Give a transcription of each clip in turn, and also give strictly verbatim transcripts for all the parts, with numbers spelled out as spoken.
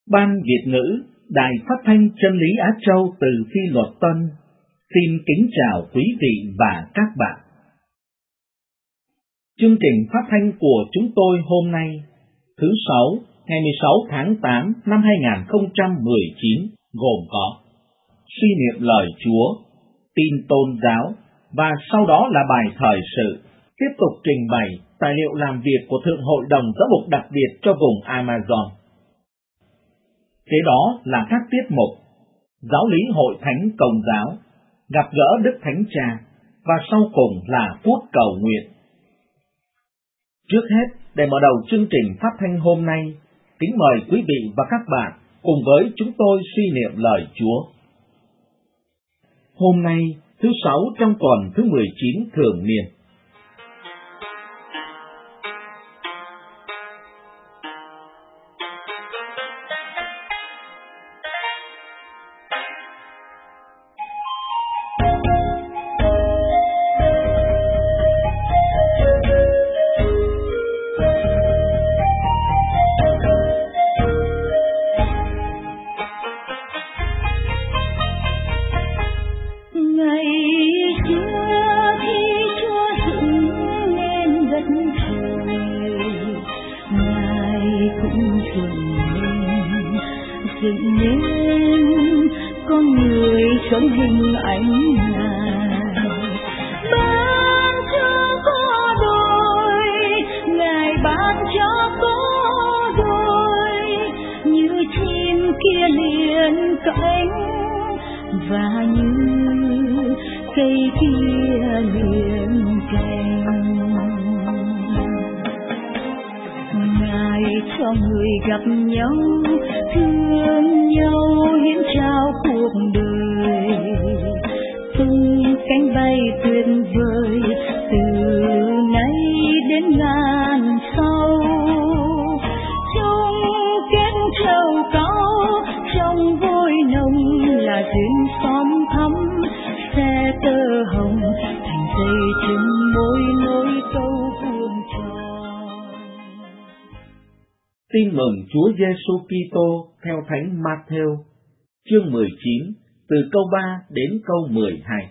Ban Việt ngữ, Đài Phát thanh Chân lý Á Châu từ Phi Luật Tân, xin kính chào quý vị và các bạn. Chương trình phát thanh của chúng tôi hôm nay, thứ Sáu, ngày mười sáu tháng tám năm hai nghìn không trăm mười chín, gồm có suy niệm lời Chúa, tin tôn giáo, và sau đó là bài thời sự, tiếp tục trình bày tài liệu làm việc của Thượng Hội đồng Giáo mục đặc biệt cho vùng Amazon. Kế đó là các tiết mục Giáo lý Hội Thánh Công giáo, gặp gỡ Đức Thánh Cha, và sau cùng là phút cầu nguyện. Trước hết, để mở đầu chương trình phát thanh hôm nay, kính mời quý vị và các bạn cùng với chúng tôi suy niệm lời Chúa. Hôm nay, thứ Sáu trong tuần thứ mười chín thường niên. Tin mừng Chúa Giêsu Kitô theo Thánh Matthew, chương mười chín, từ câu ba đến câu mười hai.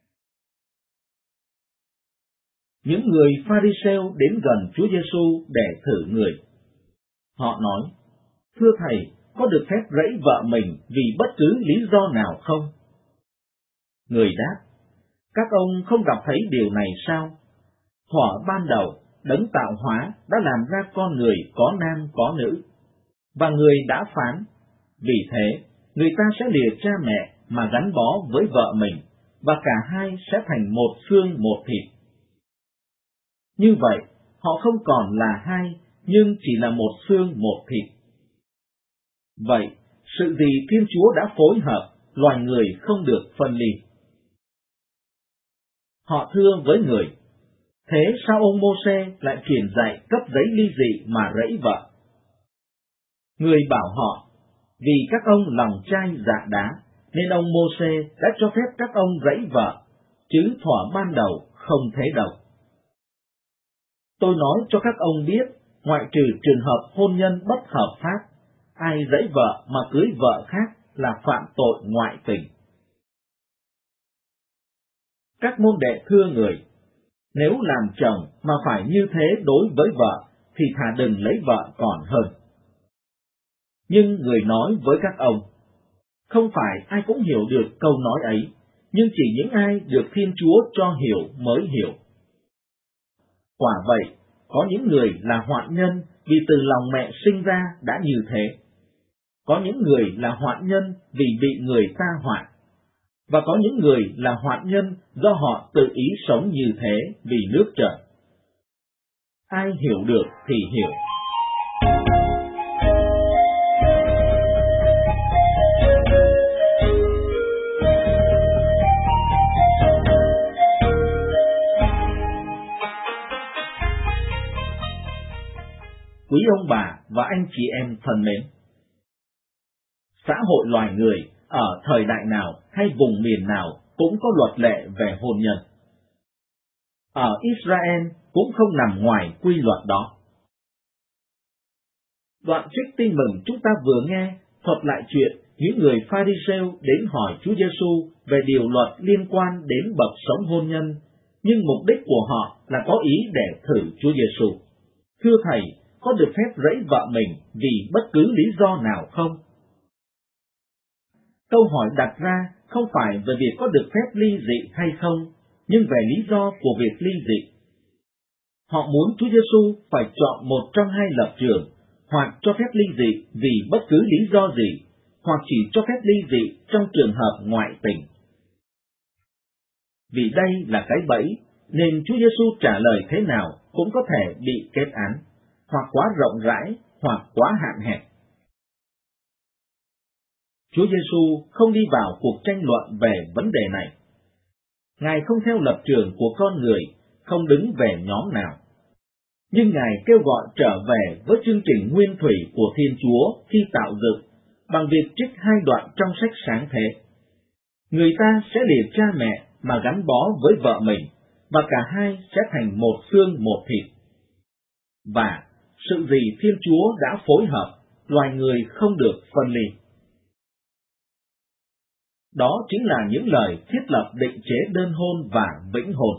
Những người Pha-ri-sêu đến gần Chúa Giêsu để thử người. Họ nói: "Thưa Thầy, có được phép rẫy vợ mình vì bất cứ lý do nào không?" Người đáp: "Các ông không gặp thấy điều này sao? Thuở ban đầu, Đấng tạo hóa đã làm ra con người có nam có nữ, và người đã phán: vì thế, người ta sẽ lìa cha mẹ mà gắn bó với vợ mình, và cả hai sẽ thành một xương một thịt. Như vậy, họ không còn là hai, nhưng chỉ là một xương một thịt. Vậy, sự gì Thiên Chúa đã phối hợp, loài người không được phân ly." Họ thưa với người: "Thế sao ông Mô-sê lại truyền dạy cấp giấy ly dị mà rẫy vợ?" Người bảo họ: "Vì các ông lòng chai dạ đá, nên ông Mô-sê đã cho phép các ông rẫy vợ, chứ thuở ban đầu không thế đâu. Tôi nói cho các ông biết, ngoại trừ trường hợp hôn nhân bất hợp pháp, ai rẫy vợ mà cưới vợ khác là phạm tội ngoại tình." Các môn đệ thưa người: "Nếu làm chồng mà phải như thế đối với vợ, thì thà đừng lấy vợ còn hơn." Nhưng người nói với các ông: "Không phải ai cũng hiểu được câu nói ấy, nhưng chỉ những ai được Thiên Chúa cho hiểu mới hiểu. Quả vậy, có những người là hoạn nhân vì từ lòng mẹ sinh ra đã như thế. Có những người là hoạn nhân vì bị người ta hoạn. Và có những người là hoạn nhân do họ tự ý sống như thế vì nước Trời. Ai hiểu được thì hiểu." Quý ông bà và anh chị em thân mến, xã hội loài người ở thời đại nào hay vùng miền nào cũng có luật lệ về hôn nhân. Ở Israel cũng không nằm ngoài quy luật đó. Đoạn trích tin mừng chúng ta vừa nghe thuật lại chuyện những người Pha-ri-sêu đến hỏi Chúa Giêsu về điều luật liên quan đến bậc sống hôn nhân, nhưng mục đích của họ là có ý để thử Chúa Giêsu. Thưa Thầy, có được phép rẫy vợ mình vì bất cứ lý do nào không? Câu hỏi đặt ra không phải về việc có được phép ly dị hay không, nhưng về lý do của việc ly dị. Họ muốn Chúa Giêsu phải chọn một trong hai lập trường, hoặc cho phép ly dị vì bất cứ lý do gì, hoặc chỉ cho phép ly dị trong trường hợp ngoại tình. Vì đây là cái bẫy, nên Chúa Giêsu trả lời thế nào cũng có thể bị kết án, hoặc quá rộng rãi, hoặc quá hạn hẹp. Chúa Giêsu không đi vào cuộc tranh luận về vấn đề này. Ngài không theo lập trường của con người, không đứng về nhóm nào. Nhưng Ngài kêu gọi trở về với chương trình nguyên thủy của Thiên Chúa khi tạo dựng, bằng việc trích hai đoạn trong sách Sáng Thế. Người ta sẽ lìa cha mẹ mà gắn bó với vợ mình, và cả hai sẽ thành một xương một thịt. Và sự gì Thiên Chúa đã phối hợp, loài người không được phân ly. Đó chính là những lời thiết lập định chế đơn hôn và vĩnh hôn.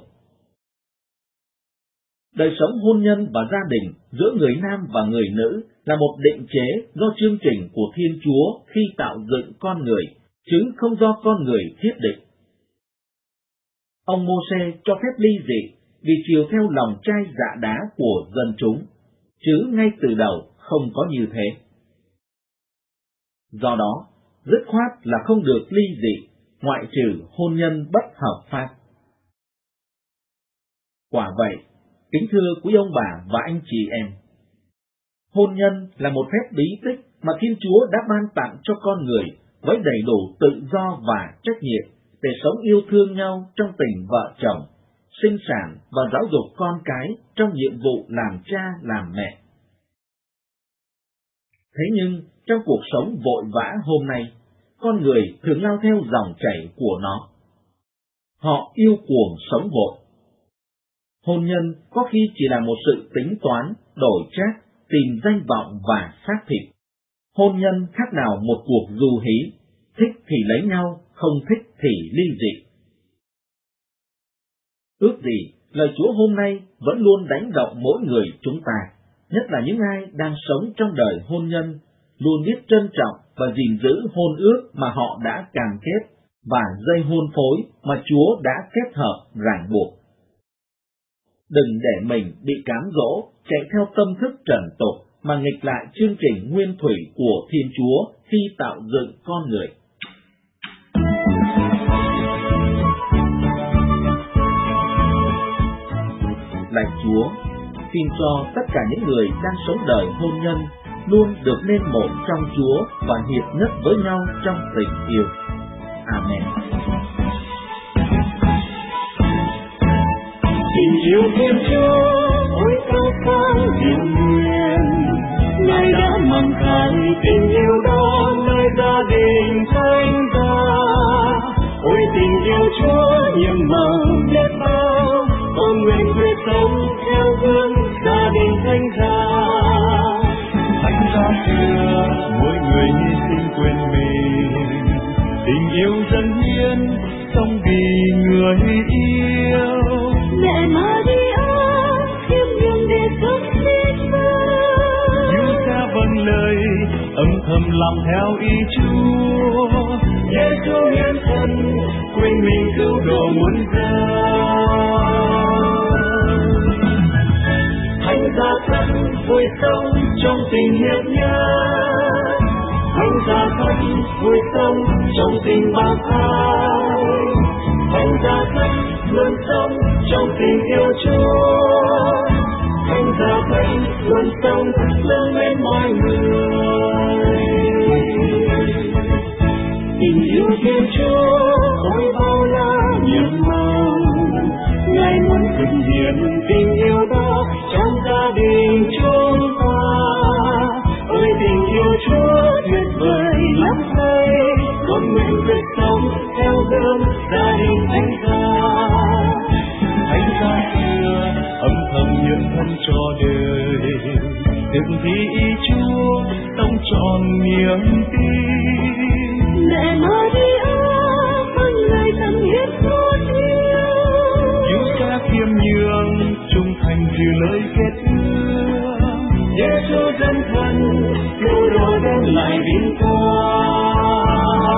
Đời sống hôn nhân và gia đình giữa người nam và người nữ là một định chế do chương trình của Thiên Chúa khi tạo dựng con người, chứ không do con người thiết định. Ông Mô-sê cho phép ly dị vì chiều theo lòng trai dạ đá của dân chúng, chứ ngay từ đầu không có như thế. Do đó, dứt khoát là không được ly dị, ngoại trừ hôn nhân bất hợp pháp. Quả vậy, kính thưa quý ông bà và anh chị em, hôn nhân là một phép bí tích mà Thiên Chúa đã ban tặng cho con người với đầy đủ tự do và trách nhiệm để sống yêu thương nhau trong tình vợ chồng, sinh sản và giáo dục con cái trong nhiệm vụ làm cha làm mẹ. Thế nhưng, trong cuộc sống vội vã hôm nay, con người thường lao theo dòng chảy của nó. Họ yêu cuồng sống vội. Hôn nhân có khi chỉ là một sự tính toán, đổi trác, tìm danh vọng và xác thịt. Hôn nhân khác nào một cuộc du hí, thích thì lấy nhau, không thích thì ly dị. Ước gì lời Chúa hôm nay vẫn luôn đánh động mỗi người chúng ta, nhất là những ai đang sống trong đời hôn nhân, luôn biết trân trọng và gìn giữ hôn ước mà họ đã cam kết và dây hôn phối mà Chúa đã kết hợp ràng buộc. Đừng để mình bị cám dỗ, chạy theo tâm thức trần tục mà nghịch lại chương trình nguyên thủy của Thiên Chúa khi tạo dựng con người. Lạy Chúa, xin cho tất cả những người đang sống đời hôn nhân luôn được nên một trong Chúa và hiệp nhất với nhau trong tình yêu. Amen. Tình yêu Thiên Chúa, ôi cao cao diệu nguyện, Ngài đã mang khai tình yêu đó nơi gia đình thánh ta. Ôi tình yêu Chúa nhiệm màu biết bao, con nguyện quyết sống theo gương gia đình thánh ta. Thánh ta xưa mỗi người hy sinh quên mình, tình yêu dân hiến sống vì người yêu. Mẹ Maria khiêm nhường để sống biết bao, như cha vâng lời âm thầm làm theo ý Chúa. Giêsu hiến thân quên mình cứu độ muôn dân. Thánh gia thân vui sống trong tình hiệp nhất, thánh gia thân vui sống trong tình bác ái, thánh gia thân luôn sống trong tình yêu Chúa, thánh gia thân luôn sống lớn lên mọi người. Tình yêu Thiên Chúa ôi bao la nhiệm màu, Ngài muốn thực hiện tình yêu đó trong gia đình chúng ta. Ôi tình yêu Chúa tuyệt vời lắm thay, con nguyện quyết sống theo gương gia đình thánh gia. Thánh gia xưa âm thầm nhượng thân cho đời, thực thi ý Chúa còn niềm tin. Mẹ Maria con người tâm huyết con yêu, Chúa sẽ khiêm nhường trung thành giữ lời kết hứa. Giêsu dân thân cứu độ đem lại vinh quang.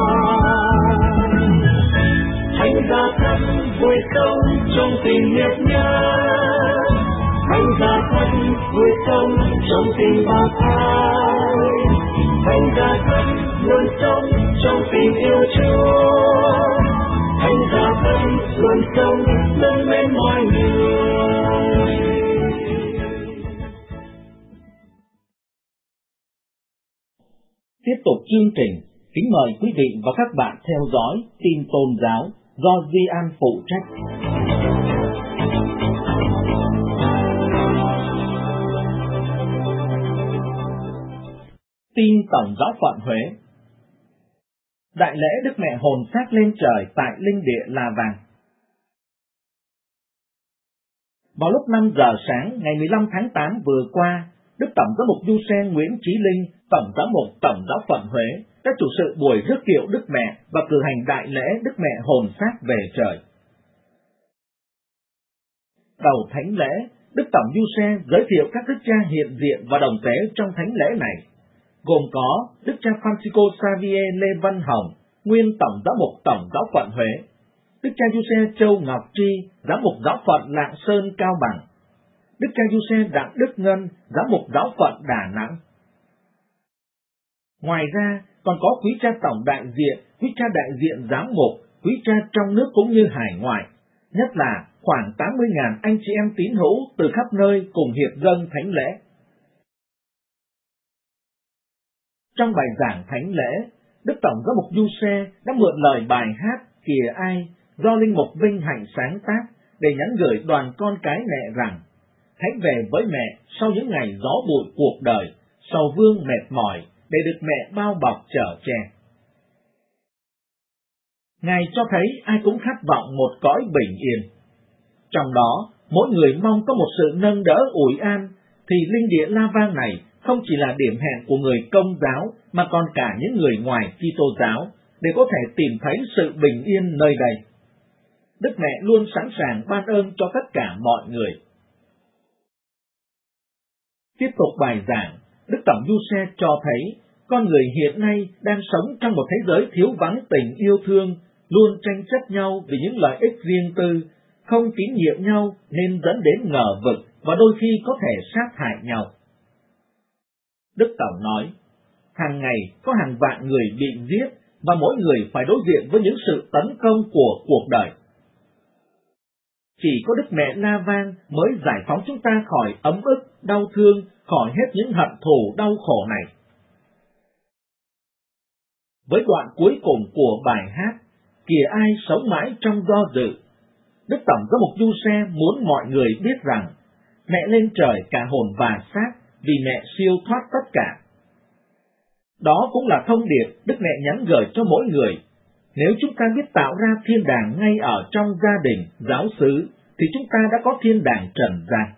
Thánh giá thân vui sống trong tình hiệp nhất. Thánh giá thân vui sống trong tình bác ái. Thánh giá thân luôn sống trong tình yêu Chúa. Thánh giá thân luôn sống nâng lên mọi người. Tiếp tục chương trình, kính mời quý vị và các bạn theo dõi tin tôn giáo do Di An phụ trách. Tin Tổng giáo phận Huế. Đại lễ Đức Mẹ hồn xác lên trời tại linh địa La Vàng. Vào lúc năm giờ sáng ngày mười lăm tháng tám vừa qua, Đức Tổng giám mục Du Xe Nguyễn Chí Linh, Tổng giám mục Tổng giáo phận Huế đã chủ sự buổi rước kiệu Đức Mẹ và cử hành đại lễ Đức Mẹ hồn xác về trời. Đầu thánh lễ, Đức Tổng Du Xe giới thiệu các đức cha hiện diện và đồng tế trong thánh lễ này, gồm có Đức cha Francisco Xavier Lê Văn Hồng, nguyên Tổng giám mục Tổng giáo phận Huế, Đức cha Du Xe Châu Ngọc Tri, giám mục giáo phận Lạng Sơn Cao Bằng, Đức cha Du Xe Đặng Đức Ngân, giám mục giáo phận Đà Nẵng. Ngoài ra, còn có quý cha tổng đại diện, quý cha đại diện giám mục, quý cha trong nước cũng như hải ngoại, nhất là khoảng tám mươi nghìn anh chị em tín hữu từ khắp nơi cùng hiệp dâng thánh lễ. Trong bài giảng thánh lễ, Đức Tổng giám mục Du Xe đã mượn lời bài hát Kìa Ai do Linh mục Vinh Hạnh sáng tác để nhắn gửi đoàn con cái mẹ rằng: hãy về với mẹ sau những ngày gió bụi cuộc đời, sầu vương mệt mỏi, để được mẹ bao bọc chở che. Ngài cho thấy ai cũng khát vọng một cõi bình yên. Trong đó, mỗi người mong có một sự nâng đỡ ủi an, thì linh địa La Vang này không chỉ là điểm hẹn của người Công giáo, mà còn cả những người ngoài Kitô giáo, để có thể tìm thấy sự bình yên nơi đây. Đức Mẹ luôn sẵn sàng ban ơn cho tất cả mọi người. Tiếp tục bài giảng, Đức Tổng Du Xe cho thấy con người hiện nay đang sống trong một thế giới thiếu vắng tình yêu thương, luôn tranh chấp nhau vì những lợi ích riêng tư, không tín nhiệm nhau nên dẫn đến ngờ vực và đôi khi có thể sát hại nhau. Đức Tổng nói, hàng ngày có hàng vạn người bị giết và mỗi người phải đối diện với những sự tấn công của cuộc đời. Chỉ có Đức Mẹ La Vang mới giải phóng chúng ta khỏi ấm ức, đau thương, khỏi hết những hận thù đau khổ này. Với đoạn cuối cùng của bài hát, Kìa Ai sống mãi trong do dự, Đức Tổng giám mục Du Xe muốn mọi người biết rằng mẹ lên trời cả hồn và xác vì mẹ siêu thoát tất cả. Đó cũng là thông điệp Đức Mẹ nhắn gửi cho mỗi người. Nếu chúng ta biết tạo ra thiên đàng ngay ở trong gia đình, giáo xứ, thì chúng ta đã có thiên đàng trần gian.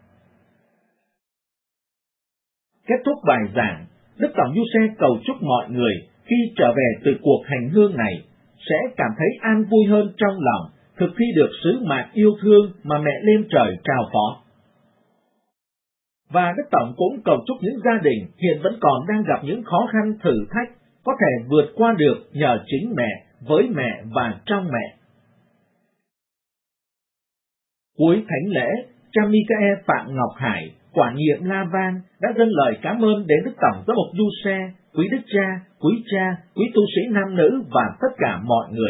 Kết thúc bài giảng, Đức Tổng Du Xe cầu chúc mọi người khi trở về từ cuộc hành hương này sẽ cảm thấy an vui hơn trong lòng, thực thi được sứ mạng yêu thương mà mẹ lên trời trao phó. Và Đức Tổng cũng cầu chúc những gia đình hiện vẫn còn đang gặp những khó khăn thử thách có thể vượt qua được nhờ chính mẹ, với mẹ và trong mẹ. Cuối thánh lễ, cha Michael Phạm Ngọc Hải, quản nhiệm La Vang đã dâng lời cảm ơn đến Đức Tổng giám mục Du Xe, quý đức cha, quý cha, quý tu sĩ nam nữ và tất cả mọi người.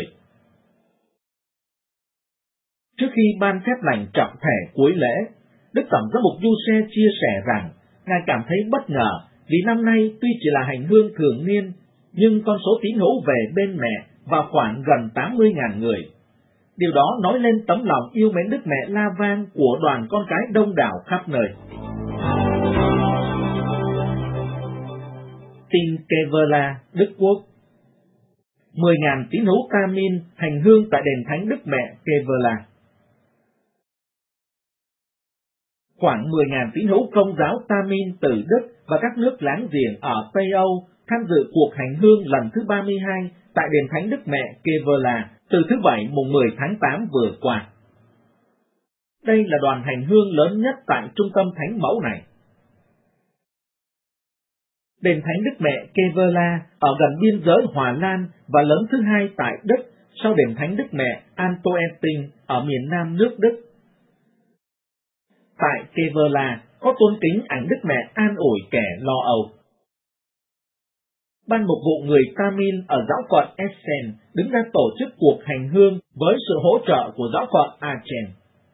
Trước khi ban phép lành trọng thể cuối lễ, Đức Tổng giám mục Du Xe chia sẻ rằng Ngài cảm thấy bất ngờ vì năm nay tuy chỉ là hành hương thường niên, nhưng con số tín hữu về bên mẹ vào khoảng gần tám mươi nghìn người. Điều đó nói lên tấm lòng yêu mến Đức Mẹ La Vang của đoàn con cái đông đảo khắp nơi. Tin Kevela, Đức Quốc. mười nghìn tín hữu Tamin hành hương tại đền thánh Đức Mẹ Kevela. Khoảng mười nghìn tín hữu Công giáo Tamin từ Đức và các nước láng giềng ở Tây Âu tham dự cuộc hành hương lần thứ ba mươi hai tại đền thánh Đức Mẹ Kevela từ thứ Bảy mùng mười tháng tám vừa qua. Đây là đoàn hành hương lớn nhất tại trung tâm thánh mẫu này. Đền thánh Đức Mẹ Kevela ở gần biên giới Hòa Lan và lớn thứ hai tại Đức sau đền thánh Đức Mẹ Antoeting ở miền nam nước Đức. Tại Kevela có tôn kính ảnh Đức Mẹ an ủi kẻ lo âu. Ban mục vụ người Tamil ở giáo phận Essen đứng ra tổ chức cuộc hành hương với sự hỗ trợ của giáo phận Aachen.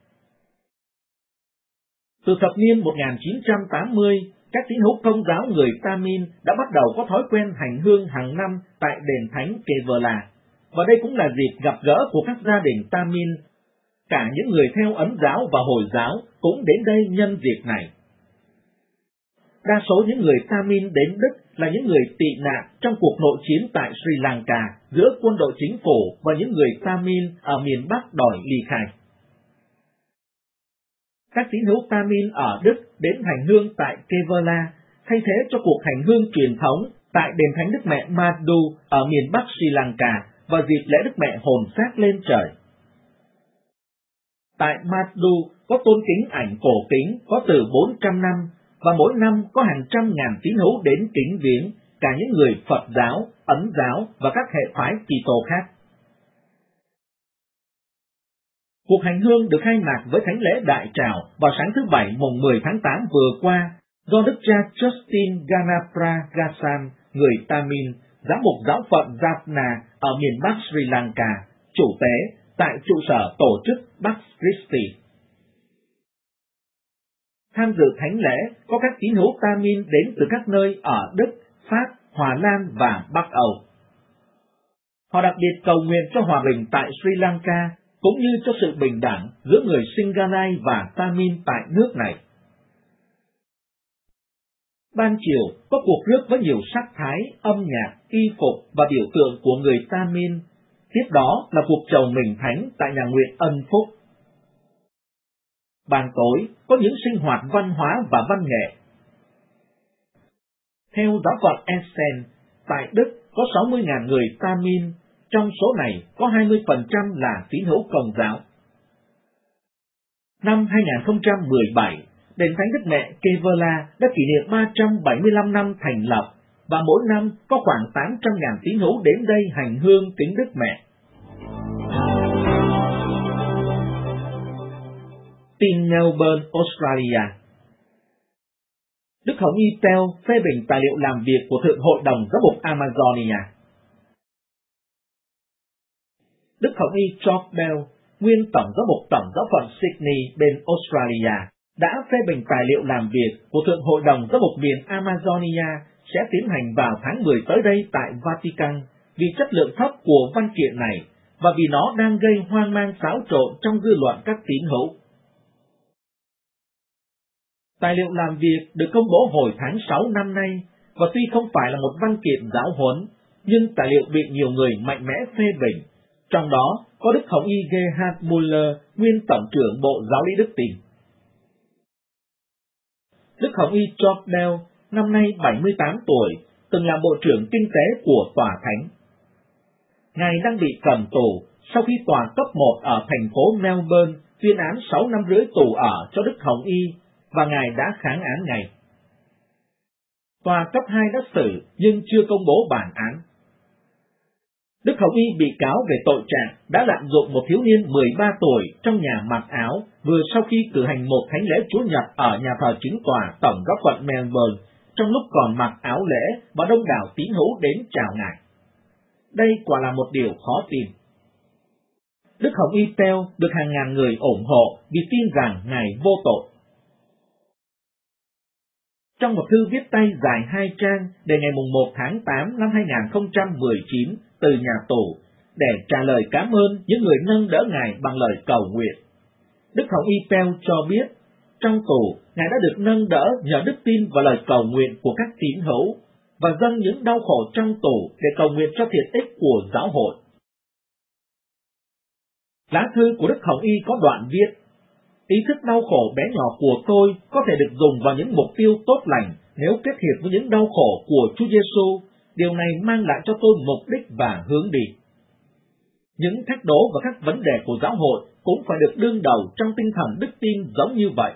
Từ thập niên một nghìn chín trăm tám mươi, các tín hữu Công giáo người Tamil đã bắt đầu có thói quen hành hương hàng năm tại đền thánh Kevela, và đây cũng là dịp gặp gỡ của các gia đình Tamil. Cả những người theo Ấn giáo và Hồi giáo cũng đến đây nhân dịp này. Đa số những người Tamil đến Đức là những người tị nạn trong cuộc nội chiến tại Sri Lanka giữa quân đội chính phủ và những người Tamil ở miền Bắc đòi ly khai. Các tín hữu Tamil ở Đức đến hành hương tại Kevela thay thế cho cuộc hành hương truyền thống tại đền thánh Đức Mẹ Madhu ở miền Bắc Sri Lanka vào dịp lễ Đức Mẹ hồn xác lên trời. Tại Madhu có tôn kính ảnh cổ kính có từ bốn trăm năm, và mỗi năm có hàng trăm ngàn tín hữu đến kính viếng, cả những người Phật giáo, Ấn giáo và các hệ phái Kitô khác. Cuộc hành hương được khai mạc với thánh lễ đại trào vào sáng thứ Bảy mùng mười tháng tám vừa qua do Đức cha Justin Ganapragasan, người Tamil, giám mục giáo phận Jaffna ở miền Bắc Sri Lanka, chủ tế tại trụ sở tổ chức Bắc Christi. Tham dự thánh lễ có các tín hữu Tamil đến từ các nơi ở Đức, Pháp, Hòa Lan và Bắc Âu. Họ đặc biệt cầu nguyện cho hòa bình tại Sri Lanka, cũng như cho sự bình đẳng giữa người Singalai và Tamil tại nước này. Ban chiều có cuộc rước với nhiều sắc thái, âm nhạc, y phục và biểu tượng của người Tamil. Tiếp đó là cuộc chầu mừng thánh tại nhà nguyện Ân Phúc. Ban tối có những sinh hoạt văn hóa và văn nghệ. Theo giáo phận Essen, tại Đức có sáu mươi nghìn người Tamil, trong số này có hai mươi phần trăm là tín hữu Công giáo. Năm hai nghìn không trăm mười bảy, đền thánh Đức Mẹ Kevela đã kỷ niệm ba trăm bảy mươi lăm năm thành lập, và mỗi năm có khoảng tám trăm nghìn tín hữu đến đây hành hương kính Đức Mẹ. Tin Melbourne, Australia. Đức Hồng Y Pell phê bình tài liệu làm việc của Thượng Hội đồng Giáo mục Amazonia. Đức Hồng Y George Bell, nguyên Tổng Giám mục Tổng giáo phận Sydney bên Australia, đã phê bình tài liệu làm việc của Thượng Hội đồng Giáo mục miền Amazonia sẽ tiến hành vào tháng mười tới đây tại Vatican vì chất lượng thấp của văn kiện này và vì nó đang gây hoang mang xáo trộn trong dư luận các tín hữu. Tài liệu làm việc được công bố hồi tháng sáu năm nay, và tuy không phải là một văn kiện giáo huấn, nhưng tài liệu bị nhiều người mạnh mẽ phê bình, trong đó có Đức Hồng Y Gerhard Müller, nguyên Tổng trưởng Bộ Giáo lý Đức Tin. Đức Hồng Y George Bell, năm nay bảy mươi tám tuổi, từng là Bộ trưởng Kinh tế của Tòa Thánh. Ngài đang bị cầm tù sau khi Tòa cấp một ở thành phố Melbourne tuyên án sáu năm rưỡi tù ở cho Đức Hồng Y, và Ngài đã kháng án ngay. Tòa cấp hai đã xử nhưng chưa công bố bản án. Đức Hồng Y bị cáo về tội trạng đã lạm dụng một thiếu niên mười ba tuổi trong nhà mặc áo vừa sau khi cử hành một thánh lễ Chúa Nhật ở nhà thờ chính tòa Tổng giáo phận Melbourne, trong lúc còn mặc áo lễ và đông đảo tín hữu đến chào Ngài. Đây quả là một điều khó tin. Đức Hồng Y Pell được hàng ngàn người ủng hộ vì tin rằng Ngài vô tội. Trong một thư viết tay dài hai trang đề ngày một tháng tám năm hai nghìn không trăm mười chín từ nhà tù, để trả lời cảm ơn những người nâng đỡ Ngài bằng lời cầu nguyện, Đức Hồng Y Pell cho biết, trong tù, Ngài đã được nâng đỡ nhờ đức tin và lời cầu nguyện của các tín hữu, và dâng những đau khổ trong tù để cầu nguyện cho thiện ích của giáo hội. Lá thư của Đức Hồng Y có đoạn viết: ý thức đau khổ bé nhỏ của tôi có thể được dùng vào những mục tiêu tốt lành nếu kết hợp với những đau khổ của Chúa Giêsu, điều này mang lại cho tôi mục đích và hướng đi. Những thách đố và các vấn đề của giáo hội cũng phải được đương đầu trong tinh thần đức tin giống như vậy.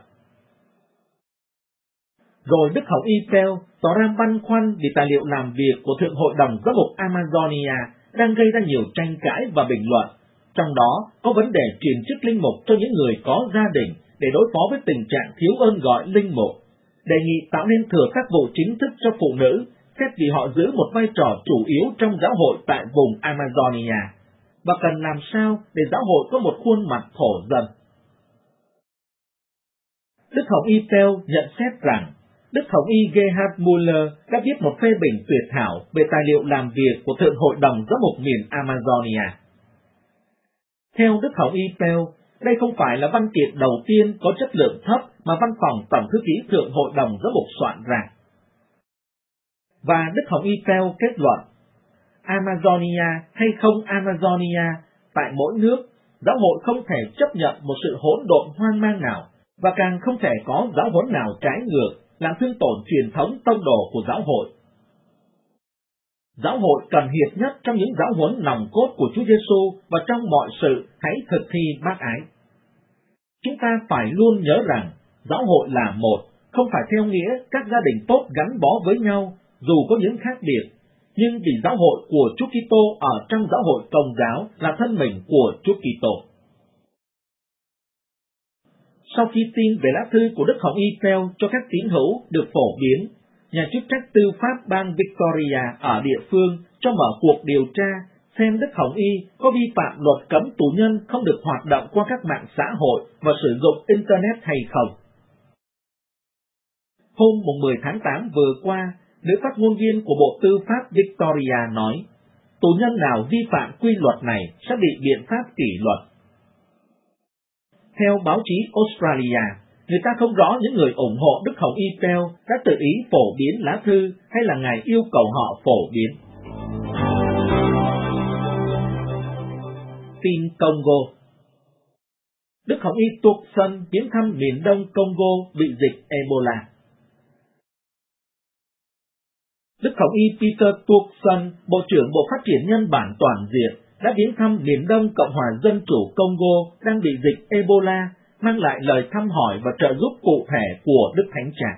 Rồi Đức Hồng Y Pell tỏ ra băn khoăn vì tài liệu làm việc của Thượng Hội đồng Giám mục Amazonia đang gây ra nhiều tranh cãi và bình luận, trong đó có vấn đề truyền chức linh mục cho những người có gia đình để đối phó với tình trạng thiếu ơn gọi linh mục, đề nghị tạo nên thừa các vụ chính thức cho phụ nữ, xét vì họ giữ một vai trò chủ yếu trong giáo hội tại vùng Amazonia, và cần làm sao để giáo hội có một khuôn mặt thổ dân. Đức Hồng Y Pell nhận xét rằng Đức Hồng Y Gerhard Müller đã viết một phê bình tuyệt thảo về tài liệu làm việc của Thượng Hội đồng Giám mục miền Amazonia. Theo Đức Hồng Y Pell, đây không phải là văn kiện đầu tiên có chất lượng thấp mà văn phòng Tổng thư ký Thượng Hội đồng Giám mục soạn ra. Và Đức Hồng Y Pell kết luận, Amazonia hay không Amazonia, tại mỗi nước, giáo hội không thể chấp nhận một sự hỗn độn hoang mang nào, và càng không thể có giáo huấn nào trái ngược, làm thương tổn truyền thống tông đồ của giáo hội. Giáo hội cần hiệp nhất trong những giáo huấn nòng cốt của Chúa Giêsu, và trong mọi sự hãy thực thi bác ái. Chúng ta phải luôn nhớ rằng giáo hội là một, không phải theo nghĩa các gia đình tốt gắn bó với nhau dù có những khác biệt, nhưng vì giáo hội của Chúa Kitô ở trong giáo hội Công giáo là thân mình của Chúa Kitô. Sau khi tin về lá thư của Đức Hồng Y Pell cho các tín hữu được phổ biến, nhà chức trách tư pháp bang Victoria ở địa phương cho mở cuộc điều tra xem Đức Hồng Y có vi phạm luật cấm tù nhân không được hoạt động qua các mạng xã hội và sử dụng Internet hay không. Hôm mười tháng tám vừa qua, nữ phát ngôn viên của Bộ Tư pháp Victoria nói, tù nhân nào vi phạm quy luật này sẽ bị biện pháp kỷ luật. Theo báo chí Australia, người ta không rõ những người ủng hộ Đức Hồng Y Pell đã tự ý phổ biến lá thư hay là Ngài yêu cầu họ phổ biến. Tin Congo. Đức Hồng Y Turkson viếng thăm miền đông Congo bị dịch Ebola. Đức Hồng Y Peter Turkson, Bộ trưởng Bộ Phát triển Nhân bản Toàn diện, đã viếng thăm miền đông Cộng hòa Dân chủ Congo đang bị dịch Ebola, mang lại lời thăm hỏi và trợ giúp cụ thể của Đức Thánh Cha.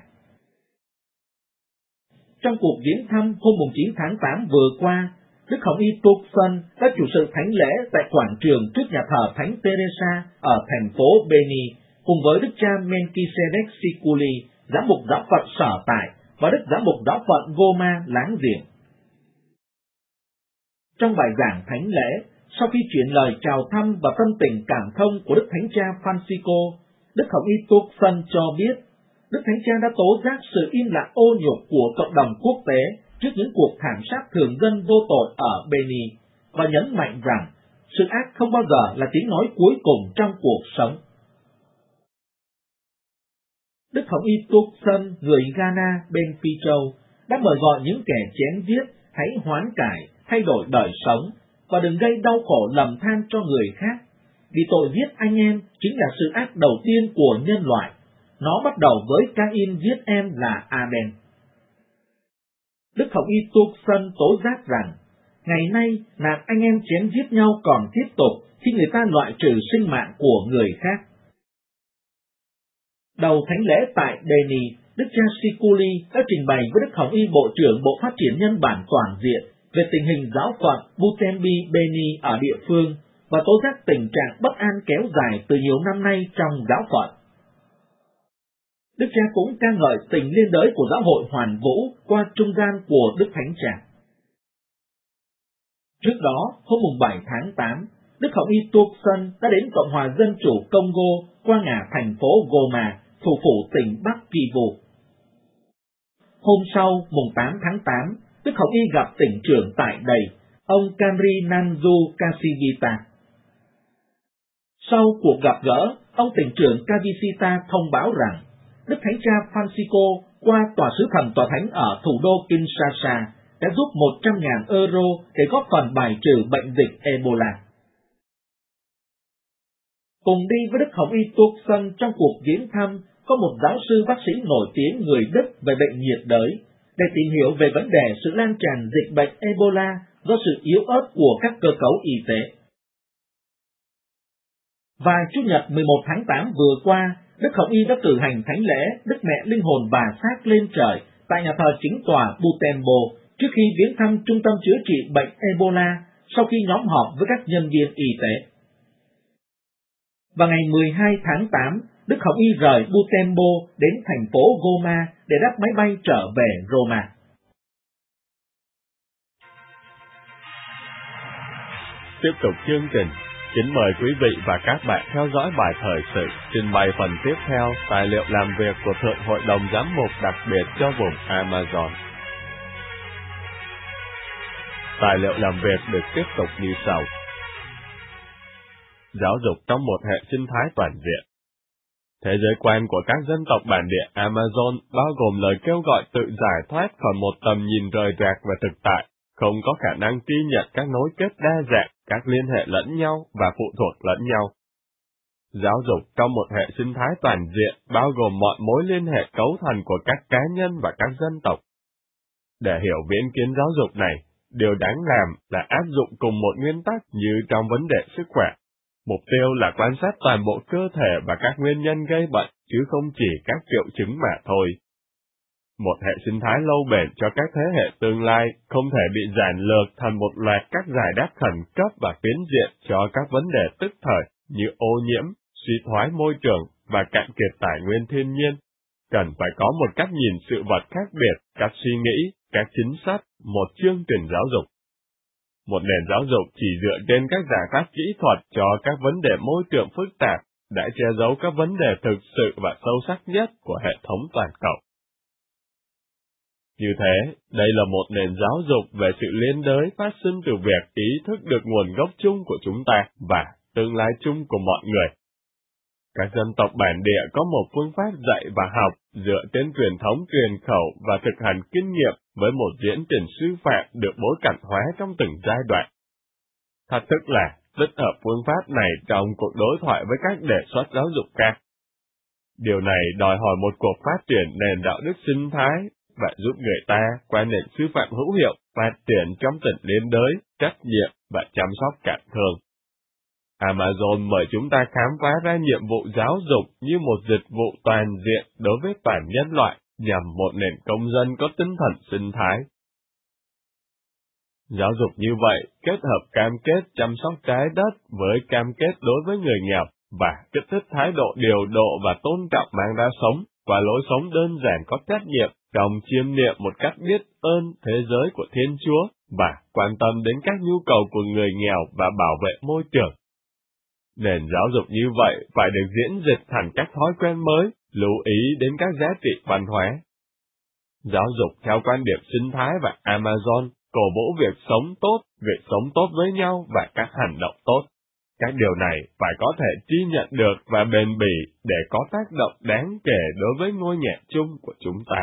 Trong cuộc viếng thăm hôm chín tháng tám vừa qua, Đức Hồng Y Turkson đã chủ sự thánh lễ tại quảng trường trước nhà thờ Thánh Teresa ở thành phố Beni, cùng với Đức cha Melchizedek Sikuli, giám mục giáo phận sở tại, và Đức giám mục giáo phận Goma láng giềng. Trong bài giảng thánh lễ, sau khi chuyển lời chào thăm và tâm tình cảm thông của Đức Thánh Cha Francisco, Đức Hồng Y Turkson cho biết, Đức Thánh Cha đã tố giác sự im lặng ô nhục của cộng đồng quốc tế trước những cuộc thảm sát thường dân vô tội ở Beni, và nhấn mạnh rằng sự ác không bao giờ là tiếng nói cuối cùng trong cuộc sống. Đức Hồng Y Turkson, người Ghana bên Phi Châu, đã mời gọi những kẻ chém giết hãy hoán cải, thay đổi đời sống, và đừng gây đau khổ lầm than cho người khác, vì tội giết anh em chính là sự ác đầu tiên của nhân loại. Nó bắt đầu với Cain giết em là Abel. Đức Hồng Y Turkson tố giác rằng, ngày nay nạn anh em chém giết nhau còn tiếp tục khi người ta loại trừ sinh mạng của người khác. Đầu thánh lễ tại Beni, Đức cha Sikuli đã trình bày với Đức Hồng Y Bộ trưởng Bộ Phát triển Nhân bản Toàn diện về tình hình giáo phận Butembi Beni ở địa phương, và tố giác tình trạng bất an kéo dài từ nhiều năm nay trong giáo phận. Đức cha cũng ca ngợi tình liên đới của giáo hội hoàn vũ qua trung gian của Đức Thánh Cha. Trước đó, hôm bảy tháng tám, Đức Hồng Y Turkson đã đến Cộng hòa Dân chủ Congo qua ngả thành phố Goma, thủ phủ tỉnh Bắc Kivu. Hôm sau, mùng tám tháng tám, Đức Hồng Y gặp tỉnh trưởng tại đây, ông Kamri Nanzu Kasivita. Sau cuộc gặp gỡ, ông tỉnh trưởng Kavisita thông báo rằng Đức Thánh Cha Francisco qua tòa sứ thần tòa thánh ở thủ đô Kinshasa đã giúp một trăm nghìn euro để góp phần bài trừ bệnh dịch Ebola. Cùng đi với Đức Hồng Y Turkson trong cuộc viếng thăm có một giáo sư bác sĩ nổi tiếng người Đức về bệnh nhiệt đới, để tìm hiểu về vấn đề sự lan tràn dịch bệnh Ebola do sự yếu ớt của các cơ cấu y tế. Vào Chủ nhật mười một tháng tám vừa qua, Đức Hồng Y đã cử hành thánh lễ Đức Mẹ Linh hồn Bà Xác lên trời tại nhà thờ chính tòa Butembo trước khi viếng thăm trung tâm chữa trị bệnh Ebola sau khi nhóm họp với các nhân viên y tế. Vào ngày mười hai tháng tám, Đức Hồng Y rời Butembo đến thành phố Goma để đáp máy bay trở về Roma. Tiếp tục chương trình, kính mời quý vị và các bạn theo dõi bài thời sự trình bày phần tiếp theo tài liệu làm việc của Thượng Hội đồng Giám mục đặc biệt cho vùng Amazon. Tài liệu làm việc được tiếp tục như sau. Giáo dục trong một hệ sinh thái toàn diện. Thế giới quan của các dân tộc bản địa Amazon bao gồm lời kêu gọi tự giải thoát khỏi một tầm nhìn rời rạc về thực tại, không có khả năng ghi nhận các nối kết đa dạng, các liên hệ lẫn nhau và phụ thuộc lẫn nhau. Giáo dục trong một hệ sinh thái toàn diện bao gồm mọi mối liên hệ cấu thành của các cá nhân và các dân tộc. Để hiểu viễn kiến giáo dục này, điều đáng làm là áp dụng cùng một nguyên tắc như trong vấn đề sức khỏe. Mục tiêu là quan sát toàn bộ cơ thể và các nguyên nhân gây bệnh, chứ không chỉ các triệu chứng mà thôi. Một hệ sinh thái lâu bền cho các thế hệ tương lai không thể bị giản lược thành một loạt các giải đáp khẩn cấp và phiến diện cho các vấn đề tức thời như ô nhiễm, suy thoái môi trường và cạn kiệt tài nguyên thiên nhiên. Cần phải có một cách nhìn sự vật khác biệt, các suy nghĩ, các chính sách, một chương trình giáo dục. Một nền giáo dục chỉ dựa trên các giải pháp kỹ thuật cho các vấn đề môi trường phức tạp đã che giấu các vấn đề thực sự và sâu sắc nhất của hệ thống toàn cầu. Như thế, đây là một nền giáo dục về sự liên đới phát sinh từ việc ý thức được nguồn gốc chung của chúng ta và tương lai chung của mọi người. Các dân tộc bản địa có một phương pháp dạy và học dựa trên truyền thống truyền khẩu và thực hành kinh nghiệm với một diễn trình sư phạm được bối cảnh hóa trong từng giai đoạn. Thách thức là tích hợp phương pháp này trong cuộc đối thoại với các đề xuất giáo dục khác. Điều này đòi hỏi một cuộc phát triển nền đạo đức sinh thái và giúp người ta qua nền sư phạm hữu hiệu phát triển trong tình liên đới, trách nhiệm và chăm sóc cảm thương. Amazon mời chúng ta khám phá ra nhiệm vụ giáo dục như một dịch vụ toàn diện đối với toàn nhân loại nhằm một nền công dân có tinh thần sinh thái. Giáo dục như vậy kết hợp cam kết chăm sóc trái đất với cam kết đối với người nghèo và kích thích thái độ điều độ và tôn trọng mang ra sống qua lối sống đơn giản có trách nhiệm trong chiêm niệm một cách biết ơn thế giới của Thiên Chúa và quan tâm đến các nhu cầu của người nghèo và bảo vệ môi trường. Nền giáo dục như vậy phải được diễn dịch thành các thói quen mới, lưu ý đến các giá trị văn hóa. Giáo dục theo quan điểm sinh thái và Amazon cổ vũ việc sống tốt, việc sống tốt với nhau và các hành động tốt. Các điều này phải có thể ghi nhận được và bền bỉ để có tác động đáng kể đối với ngôi nhà chung của chúng ta.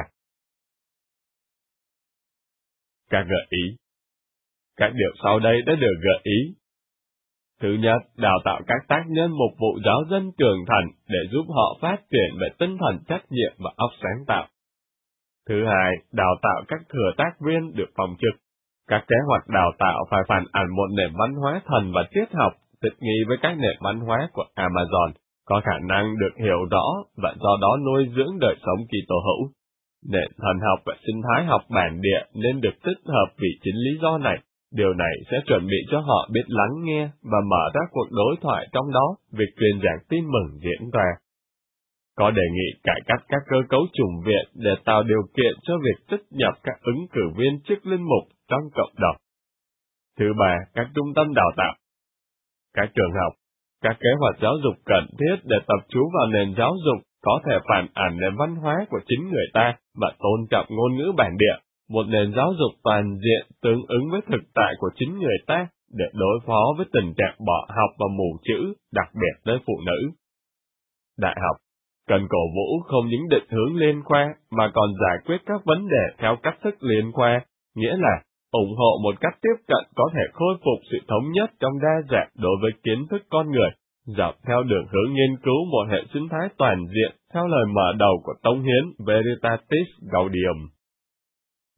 Các gợi ý. Các điều sau đây đã được gợi ý. Thứ nhất, đào tạo các tác nhân mục vụ giáo dân trưởng thành để giúp họ phát triển về tinh thần trách nhiệm và óc sáng tạo. Thứ hai, đào tạo các thừa tác viên được phong chức. Các kế hoạch đào tạo phải phản ảnh một nền văn hóa thần và triết học thích nghi với các nền văn hóa của Amazon, có khả năng được hiểu rõ và do đó nuôi dưỡng đời sống Kitô hữu. Nền thần học và sinh thái học bản địa nên được tích hợp vì chính lý do này. Điều này sẽ chuẩn bị cho họ biết lắng nghe và mở ra cuộc đối thoại trong đó việc truyền giảng tin mừng diễn ra. Có đề nghị cải cách các cơ cấu chủng viện để tạo điều kiện cho việc tích nhập các ứng cử viên chức linh mục trong cộng đồng. Thứ ba, các trung tâm đào tạo. Các trường học, các kế hoạch giáo dục cần thiết để tập trung vào nền giáo dục có thể phản ảnh nền văn hóa của chính người ta và tôn trọng ngôn ngữ bản địa, một nền giáo dục toàn diện tương ứng với thực tại của chính người ta để đối phó với tình trạng bỏ học và mù chữ, đặc biệt với phụ nữ. Đại học cần cổ vũ không những định hướng liên khoa mà còn giải quyết các vấn đề theo cách thức liên khoa, nghĩa là ủng hộ một cách tiếp cận có thể khôi phục sự thống nhất trong đa dạng đối với kiến thức con người, dọc theo đường hướng nghiên cứu một hệ sinh thái toàn diện theo lời mở đầu của Tông hiến Veritatis Gaudium.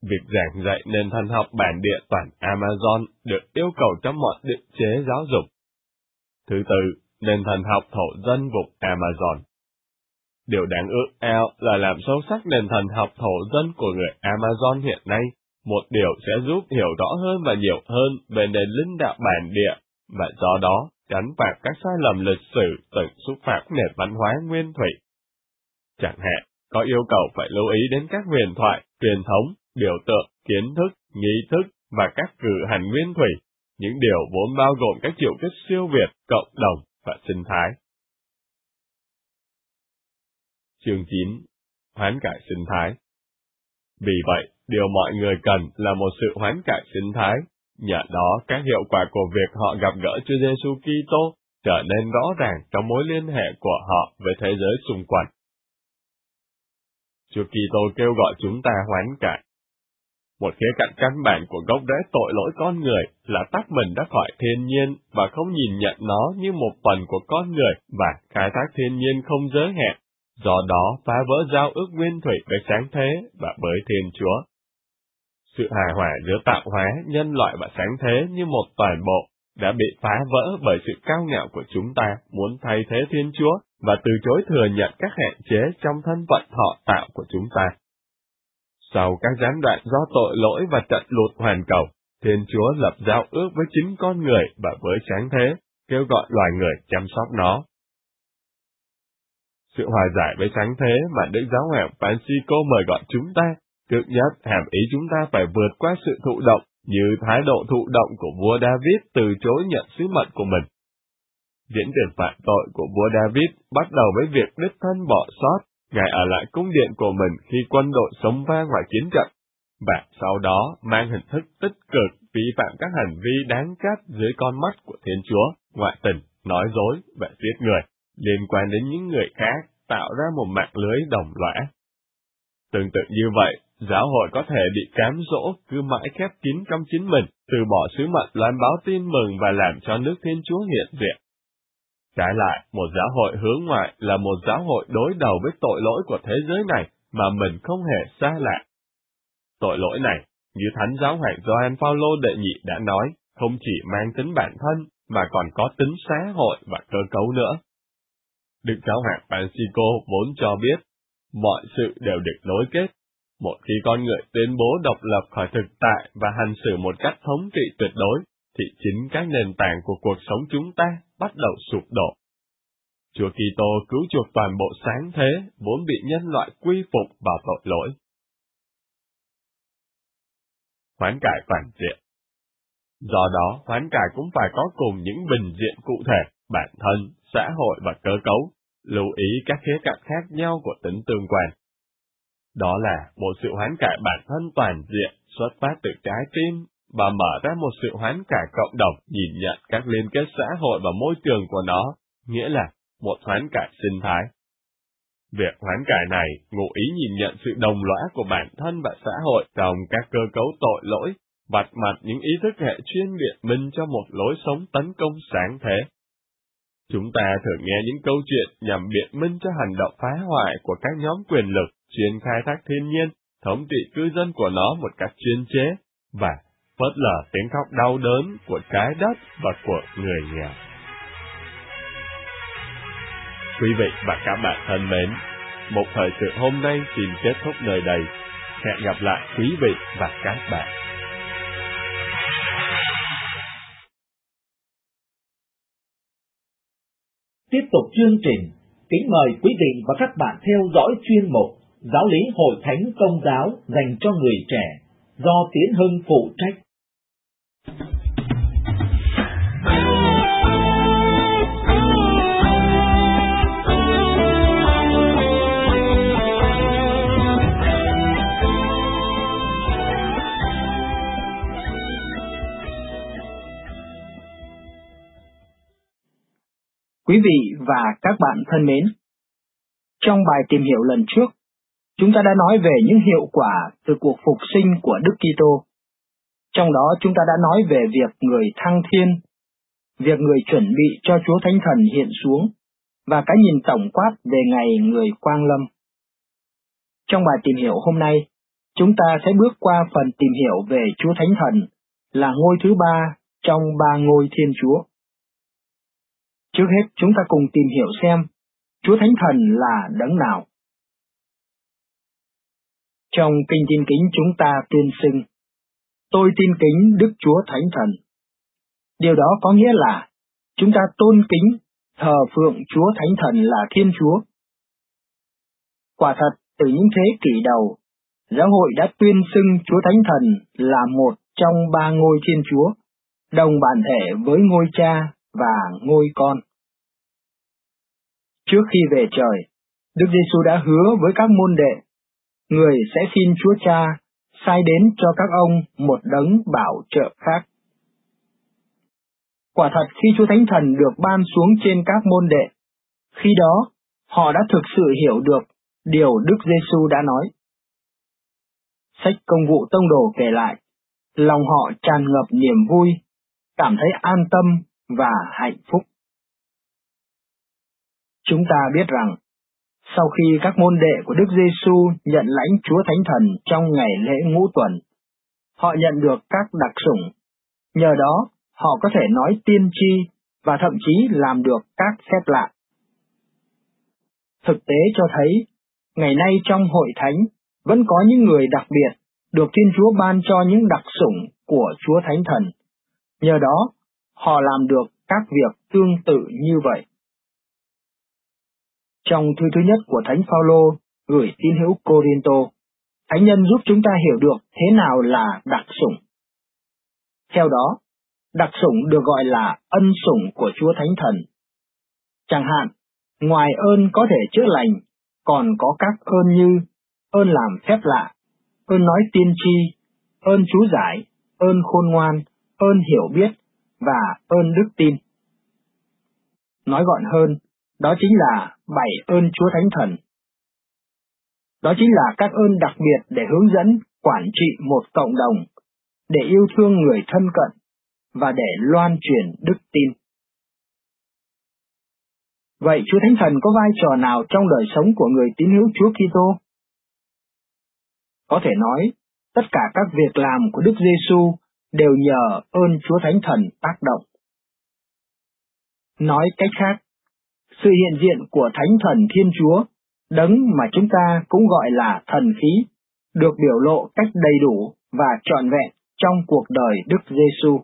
Việc giảng dạy nền thần học bản địa toàn Amazon được yêu cầu trong mọi định chế giáo dục. Thứ tư, nền thần học thổ dân vùng Amazon. Điều đáng ước ao là làm sâu sắc nền thần học thổ dân của người Amazon hiện nay, một điều sẽ giúp hiểu rõ hơn và nhiều hơn về nền linh đạo bản địa, và do đó tránh phạm các sai lầm lịch sử từng xúc phạm nền văn hóa nguyên thủy. Chẳng hạn, có yêu cầu phải lưu ý đến các huyền thoại, truyền thống, biểu tượng, kiến thức, nghi thức và các cử hành nguyên thủy, những điều vốn bao gồm các chiều kích siêu việt, cộng đồng và sinh thái. Chương chín. Hoán cải sinh thái. Vì vậy, điều mọi người cần là một sự hoán cải sinh thái, nhờ đó các hiệu quả của việc họ gặp gỡ Chúa Giêsu Kitô trở nên rõ ràng trong mối liên hệ của họ với thế giới xung quanh. Chúa Kitô kêu gọi chúng ta hoán cải. Một khía cạnh căn bản của gốc rễ tội lỗi con người là tách mình ra khỏi thiên nhiên và không nhìn nhận nó như một phần của con người và khai thác thiên nhiên không giới hạn, do đó phá vỡ giao ước nguyên thủy với sáng thế và với Thiên Chúa. Sự hài hòa giữa tạo hóa, nhân loại và sáng thế như một toàn bộ đã bị phá vỡ bởi sự cao ngạo của chúng ta muốn thay thế Thiên Chúa và từ chối thừa nhận các hạn chế trong thân phận thọ tạo của chúng ta. Sau các gián đoạn do tội lỗi và trận lụt hoàn cầu, Thiên Chúa lập giao ước với chính con người và với sáng thế, kêu gọi loài người chăm sóc nó. Sự hòa giải với sáng thế mà Đức Giáo hoàng Francisco mời gọi chúng ta, trước nhất hàm ý chúng ta phải vượt qua sự thụ động, như thái độ thụ động của vua David từ chối nhận sứ mệnh của mình. Diễn tiền phạm tội của vua David bắt đầu với việc đích thân bỏ sót, Ngài ở lại cung điện của mình khi quân đội xông pha ngoài chiến trận, và sau đó mang hình thức tích cực vi phạm các hành vi đáng trách dưới con mắt của Thiên Chúa, ngoại tình, nói dối và giết người, liên quan đến những người khác, tạo ra một mạng lưới đồng lõa. Tương tự như vậy, giáo hội có thể bị cám dỗ cứ mãi khép kín trong chính mình, từ bỏ sứ mệnh loan báo tin mừng và làm cho nước Thiên Chúa hiện diện. Trái lại, một giáo hội hướng ngoại là một giáo hội đối đầu với tội lỗi của thế giới này mà mình không hề xa lạ. Tội lỗi này, như Thánh Giáo hoàng Gioan Phaolô đệ nhị đã nói, không chỉ mang tính bản thân mà còn có tính xã hội và cơ cấu nữa. Đức Giáo hoàng Francisco vốn cho biết, mọi sự đều được nối kết. Một khi con người tuyên bố độc lập khỏi thực tại và hành xử một cách thống trị tuyệt đối, thì chính các nền tảng của cuộc sống chúng ta bắt đầu sụp đổ. Chúa Kitô cứu chuộc toàn bộ sáng thế vốn bị nhân loại quy phục vào tội lỗi. Hoán cải toàn diện. Do đó, hoán cải cũng phải có cùng những bình diện cụ thể, bản thân, xã hội và cơ cấu, lưu ý các khía cạnh khác nhau của tính tương quan. Đó là một sự hoán cải bản thân toàn diện xuất phát từ trái tim và mở ra một sự hoán cải cộng đồng nhìn nhận các liên kết xã hội và môi trường của nó, nghĩa là một hoán cải sinh thái. Việc hoán cải này ngụ ý nhìn nhận sự đồng lõa của bản thân và xã hội trong các cơ cấu tội lỗi, vạch mặt những ý thức hệ chuyên biện minh cho một lối sống tấn công sáng thế. Chúng ta thường nghe những câu chuyện nhằm biện minh cho hành động phá hoại của các nhóm quyền lực chuyên khai thác thiên nhiên, thống trị cư dân của nó một cách chuyên chế, và phớt lờ tiếng khóc đau đớn của trái đất và của người nghèo. Quý vị và các bạn thân mến, một thời sự hôm nay xin kết thúc nơi đây. Hẹn gặp lại quý vị và các bạn. Tiếp tục chương trình, kính mời quý vị và các bạn theo dõi chuyên mục Giáo lý Hội Thánh Công giáo dành cho người trẻ do Tiến Hưng phụ trách. Quý vị và các bạn thân mến, trong bài tìm hiểu lần trước, chúng ta đã nói về những hiệu quả từ cuộc phục sinh của Đức Kitô. Trong đó chúng ta đã nói về việc người thăng thiên, việc người chuẩn bị cho Chúa Thánh Thần hiện xuống, và cái nhìn tổng quát về ngày người quang lâm. Trong bài tìm hiểu hôm nay, chúng ta sẽ bước qua phần tìm hiểu về Chúa Thánh Thần, là ngôi thứ ba trong ba ngôi Thiên Chúa. Trước hết chúng ta cùng tìm hiểu xem Chúa Thánh Thần là đấng nào. Trong Kinh Tin Kính chúng ta tuyên xưng, tôi tin kính Đức Chúa Thánh Thần. Điều đó có nghĩa là chúng ta tôn kính, thờ phượng Chúa Thánh Thần là Thiên Chúa. Quả thật, từ những thế kỷ đầu, giáo hội đã tuyên xưng Chúa Thánh Thần là một trong ba ngôi Thiên Chúa, đồng bản thể với ngôi Cha và ngôi Con. Trước khi về trời, Đức Giêsu đã hứa với các môn đệ, người sẽ xin Chúa Cha sai đến cho các ông một đấng bảo trợ khác. Quả thật, khi Chúa Thánh Thần được ban xuống trên các môn đệ, khi đó họ đã thực sự hiểu được điều Đức Giêsu đã nói. Sách Công vụ Tông đồ kể lại, lòng họ tràn ngập niềm vui, cảm thấy an tâm và hạnh phúc. Chúng ta biết rằng, sau khi các môn đệ của Đức Giêsu nhận lãnh Chúa Thánh Thần trong ngày lễ Ngũ Tuần, họ nhận được các đặc sủng. Nhờ đó, họ có thể nói tiên tri và thậm chí làm được các phép lạ. Thực tế cho thấy, ngày nay trong hội thánh vẫn có những người đặc biệt được Thiên Chúa ban cho những đặc sủng của Chúa Thánh Thần. Nhờ đó, họ làm được các việc tương tự như vậy. Trong thư thứ nhất của Thánh Phaolô gửi tín hữu Cô-rinh-tô, Thánh nhân giúp chúng ta hiểu được thế nào là đặc sủng. Theo đó, đặc sủng được gọi là ân sủng của Chúa Thánh Thần. Chẳng hạn, ngoài ơn có thể chữa lành, còn có các ơn như ơn làm phép lạ, ơn nói tiên tri, ơn chú giải, ơn khôn ngoan, ơn hiểu biết và ơn đức tin. Nói gọn hơn, đó chính là bảy ơn Chúa Thánh Thần. Đó chính là các ơn đặc biệt để hướng dẫn, quản trị một cộng đồng, để yêu thương người thân cận và để loan truyền đức tin. Vậy Chúa Thánh Thần có vai trò nào trong đời sống của người tín hữu Chúa Kitô? Có thể nói, tất cả các việc làm của Đức Giêsu đều nhờ ơn Chúa Thánh Thần tác động. Nói cách khác, sự hiện diện của Thánh Thần Thiên Chúa, đấng mà chúng ta cũng gọi là thần khí, được biểu lộ cách đầy đủ và trọn vẹn trong cuộc đời Đức Giêsu.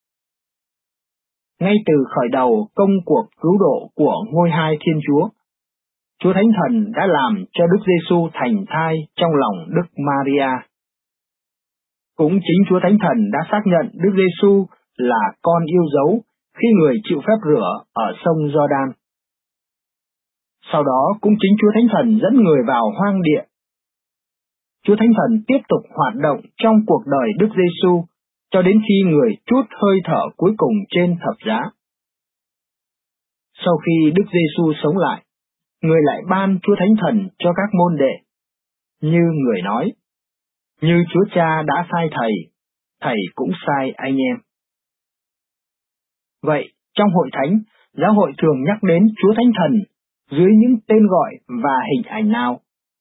Ngay từ khởi đầu công cuộc cứu độ của ngôi hai Thiên Chúa, Chúa Thánh Thần đã làm cho Đức Giêsu thành thai trong lòng Đức Maria. Cũng chính Chúa Thánh Thần đã xác nhận Đức Giêsu là con yêu dấu khi người chịu phép rửa ở sông Giođan. Sau đó cũng chính Chúa Thánh Thần dẫn người vào hoang địa. Chúa Thánh Thần tiếp tục hoạt động trong cuộc đời Đức Giêsu cho đến khi người trút hơi thở cuối cùng trên thập giá. Sau khi Đức Giêsu sống lại, người lại ban Chúa Thánh Thần cho các môn đệ. Như người nói, như Chúa Cha đã sai Thầy, Thầy cũng sai anh em. Vậy, trong hội thánh, giáo hội thường nhắc đến Chúa Thánh Thần dưới những tên gọi và hình ảnh nào?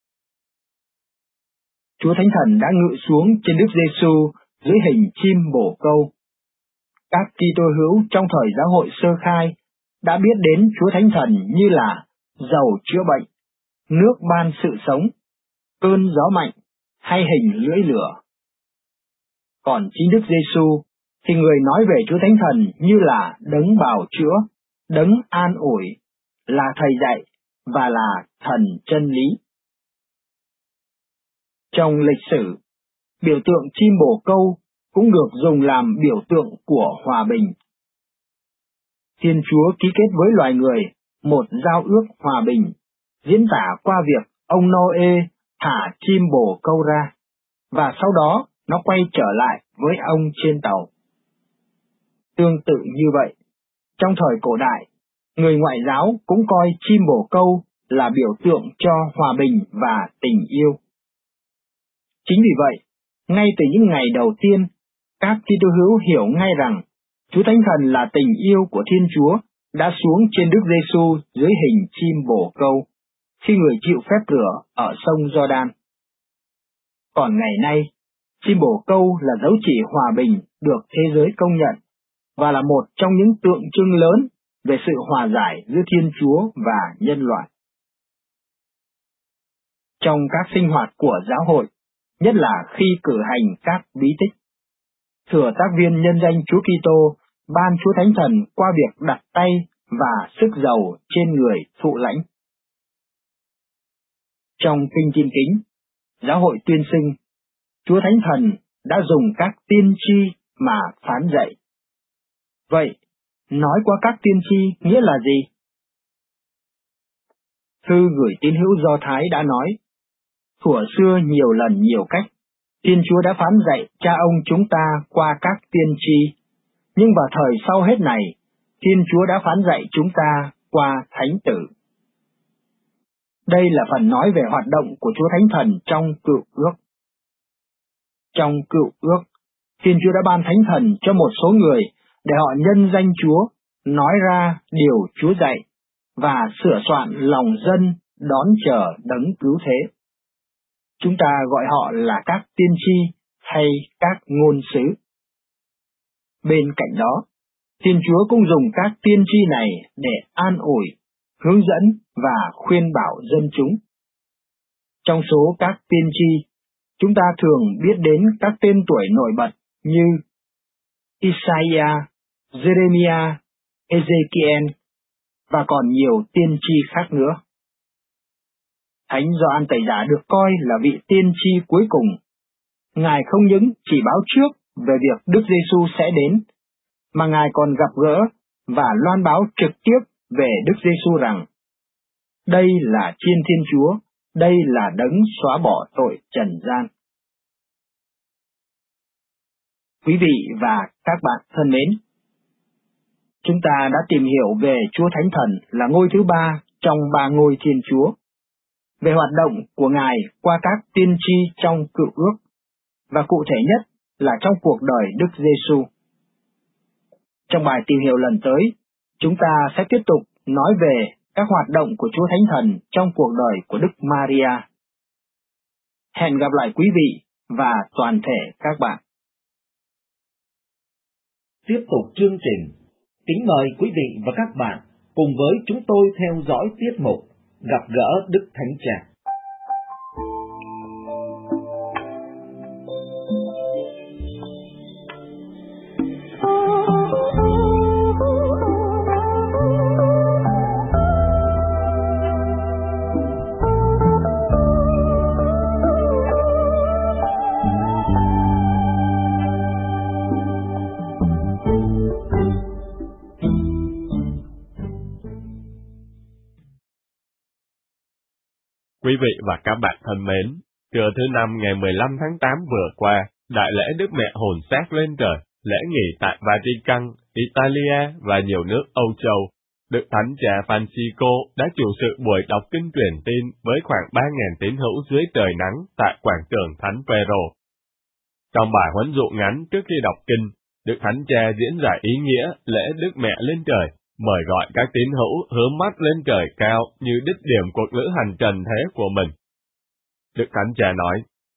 Chúa Thánh Thần đã ngự xuống trên Đức Giêsu dưới hình chim bồ câu. Các Kitô hữu trong thời giáo hội sơ khai đã biết đến Chúa Thánh Thần như là dầu chữa bệnh, nước ban sự sống, cơn gió mạnh hay hình lưỡi lửa. Còn chính Đức Giêsu thì người nói về Chúa Thánh Thần như là đấng bào chữa, đấng an ủi, là thầy dạy và là thần chân lý. Trong lịch sử, biểu tượng chim bồ câu cũng được dùng làm biểu tượng của hòa bình. Thiên Chúa ký kết với loài người một giao ước hòa bình, diễn tả qua việc ông Noe thả chim bồ câu ra, và sau đó nó quay trở lại với ông trên tàu. Tương tự như vậy, trong thời cổ đại, người ngoại giáo cũng coi chim bồ câu là biểu tượng cho hòa bình và tình yêu. Chính vì vậy, ngay từ những ngày đầu tiên, các Kitô hữu hiểu ngay rằng Chúa Thánh Thần là tình yêu của Thiên Chúa đã xuống trên Đức Giêsu dưới hình chim bồ câu khi người chịu phép rửa ở sông Giođan. Còn ngày nay, chim bồ câu là dấu chỉ hòa bình được thế giới công nhận, và là một trong những tượng trưng lớn về sự hòa giải giữa Thiên Chúa và nhân loại. Trong các sinh hoạt của giáo hội, nhất là khi cử hành các bí tích, thừa tác viên nhân danh Chúa Kitô ban Chúa Thánh Thần qua việc đặt tay và sức dầu trên người thụ lãnh. Trong Kinh Thiên Kính, giáo hội tuyên xưng, Chúa Thánh Thần đã dùng các tiên tri mà phán dạy. Vậy, nói qua các tiên tri nghĩa là gì? Thư gửi tín hữu Do Thái đã nói, thuở xưa nhiều lần nhiều cách, Thiên Chúa đã phán dạy cha ông chúng ta qua các tiên tri, nhưng vào thời sau hết này, Thiên Chúa đã phán dạy chúng ta qua Thánh Tử. Đây là phần nói về hoạt động của Chúa Thánh Thần trong Cựu Ước. Trong Cựu Ước, Thiên Chúa đã ban Thánh Thần cho một số người để họ nhân danh Chúa, nói ra điều Chúa dạy, và sửa soạn lòng dân đón chờ đấng cứu thế. Chúng ta gọi họ là các tiên tri hay các ngôn sứ. Bên cạnh đó, Thiên Chúa cũng dùng các tiên tri này để an ủi, hướng dẫn và khuyên bảo dân chúng. Trong số các tiên tri, chúng ta thường biết đến các tên tuổi nổi bật như Isaiah, Jeremiah, Ezekiel và còn nhiều tiên tri khác nữa. Thánh Gioan Tẩy Giả được coi là vị tiên tri cuối cùng. Ngài không những chỉ báo trước về việc Đức Giêsu sẽ đến, mà Ngài còn gặp gỡ và loan báo trực tiếp về Đức Giêsu rằng đây là Chiên Thiên Chúa, đây là đấng xóa bỏ tội trần gian. Quý vị và các bạn thân mến, chúng ta đã tìm hiểu về Chúa Thánh Thần là ngôi thứ ba trong ba ngôi Thiên Chúa, về hoạt động của Ngài qua các tiên tri trong Cựu Ước, và cụ thể nhất là trong cuộc đời Đức Giêsu. Trong bài tìm hiểu lần tới, chúng ta sẽ tiếp tục nói về các hoạt động của Chúa Thánh Thần trong cuộc đời của Đức Maria. Hẹn gặp lại quý vị và toàn thể các bạn. Tiếp tục chương trình, kính mời quý vị và các bạn cùng với chúng tôi theo dõi tiết mục Gặp gỡ Đức Thánh Cha. Quý vị và các bạn thân mến, trưa thứ năm ngày mười lăm tháng tám vừa qua, đại lễ Đức Mẹ hồn xác lên trời, lễ nghỉ tại Vatican, Italia và nhiều nước Âu Châu, Đức Thánh Cha Francisco đã chủ sự buổi đọc kinh truyền tin với khoảng ba nghìn tín hữu dưới trời nắng tại quảng trường Thánh Phêrô. Trong bài huấn dụ ngắn trước khi đọc kinh, Đức Thánh Cha diễn giải ý nghĩa lễ Đức Mẹ lên trời, mời gọi các tín hữu hướng mắt lên trời cao như đích điểm cuộc lữ hành trần thế của mình. Đức Thánh Cha nói: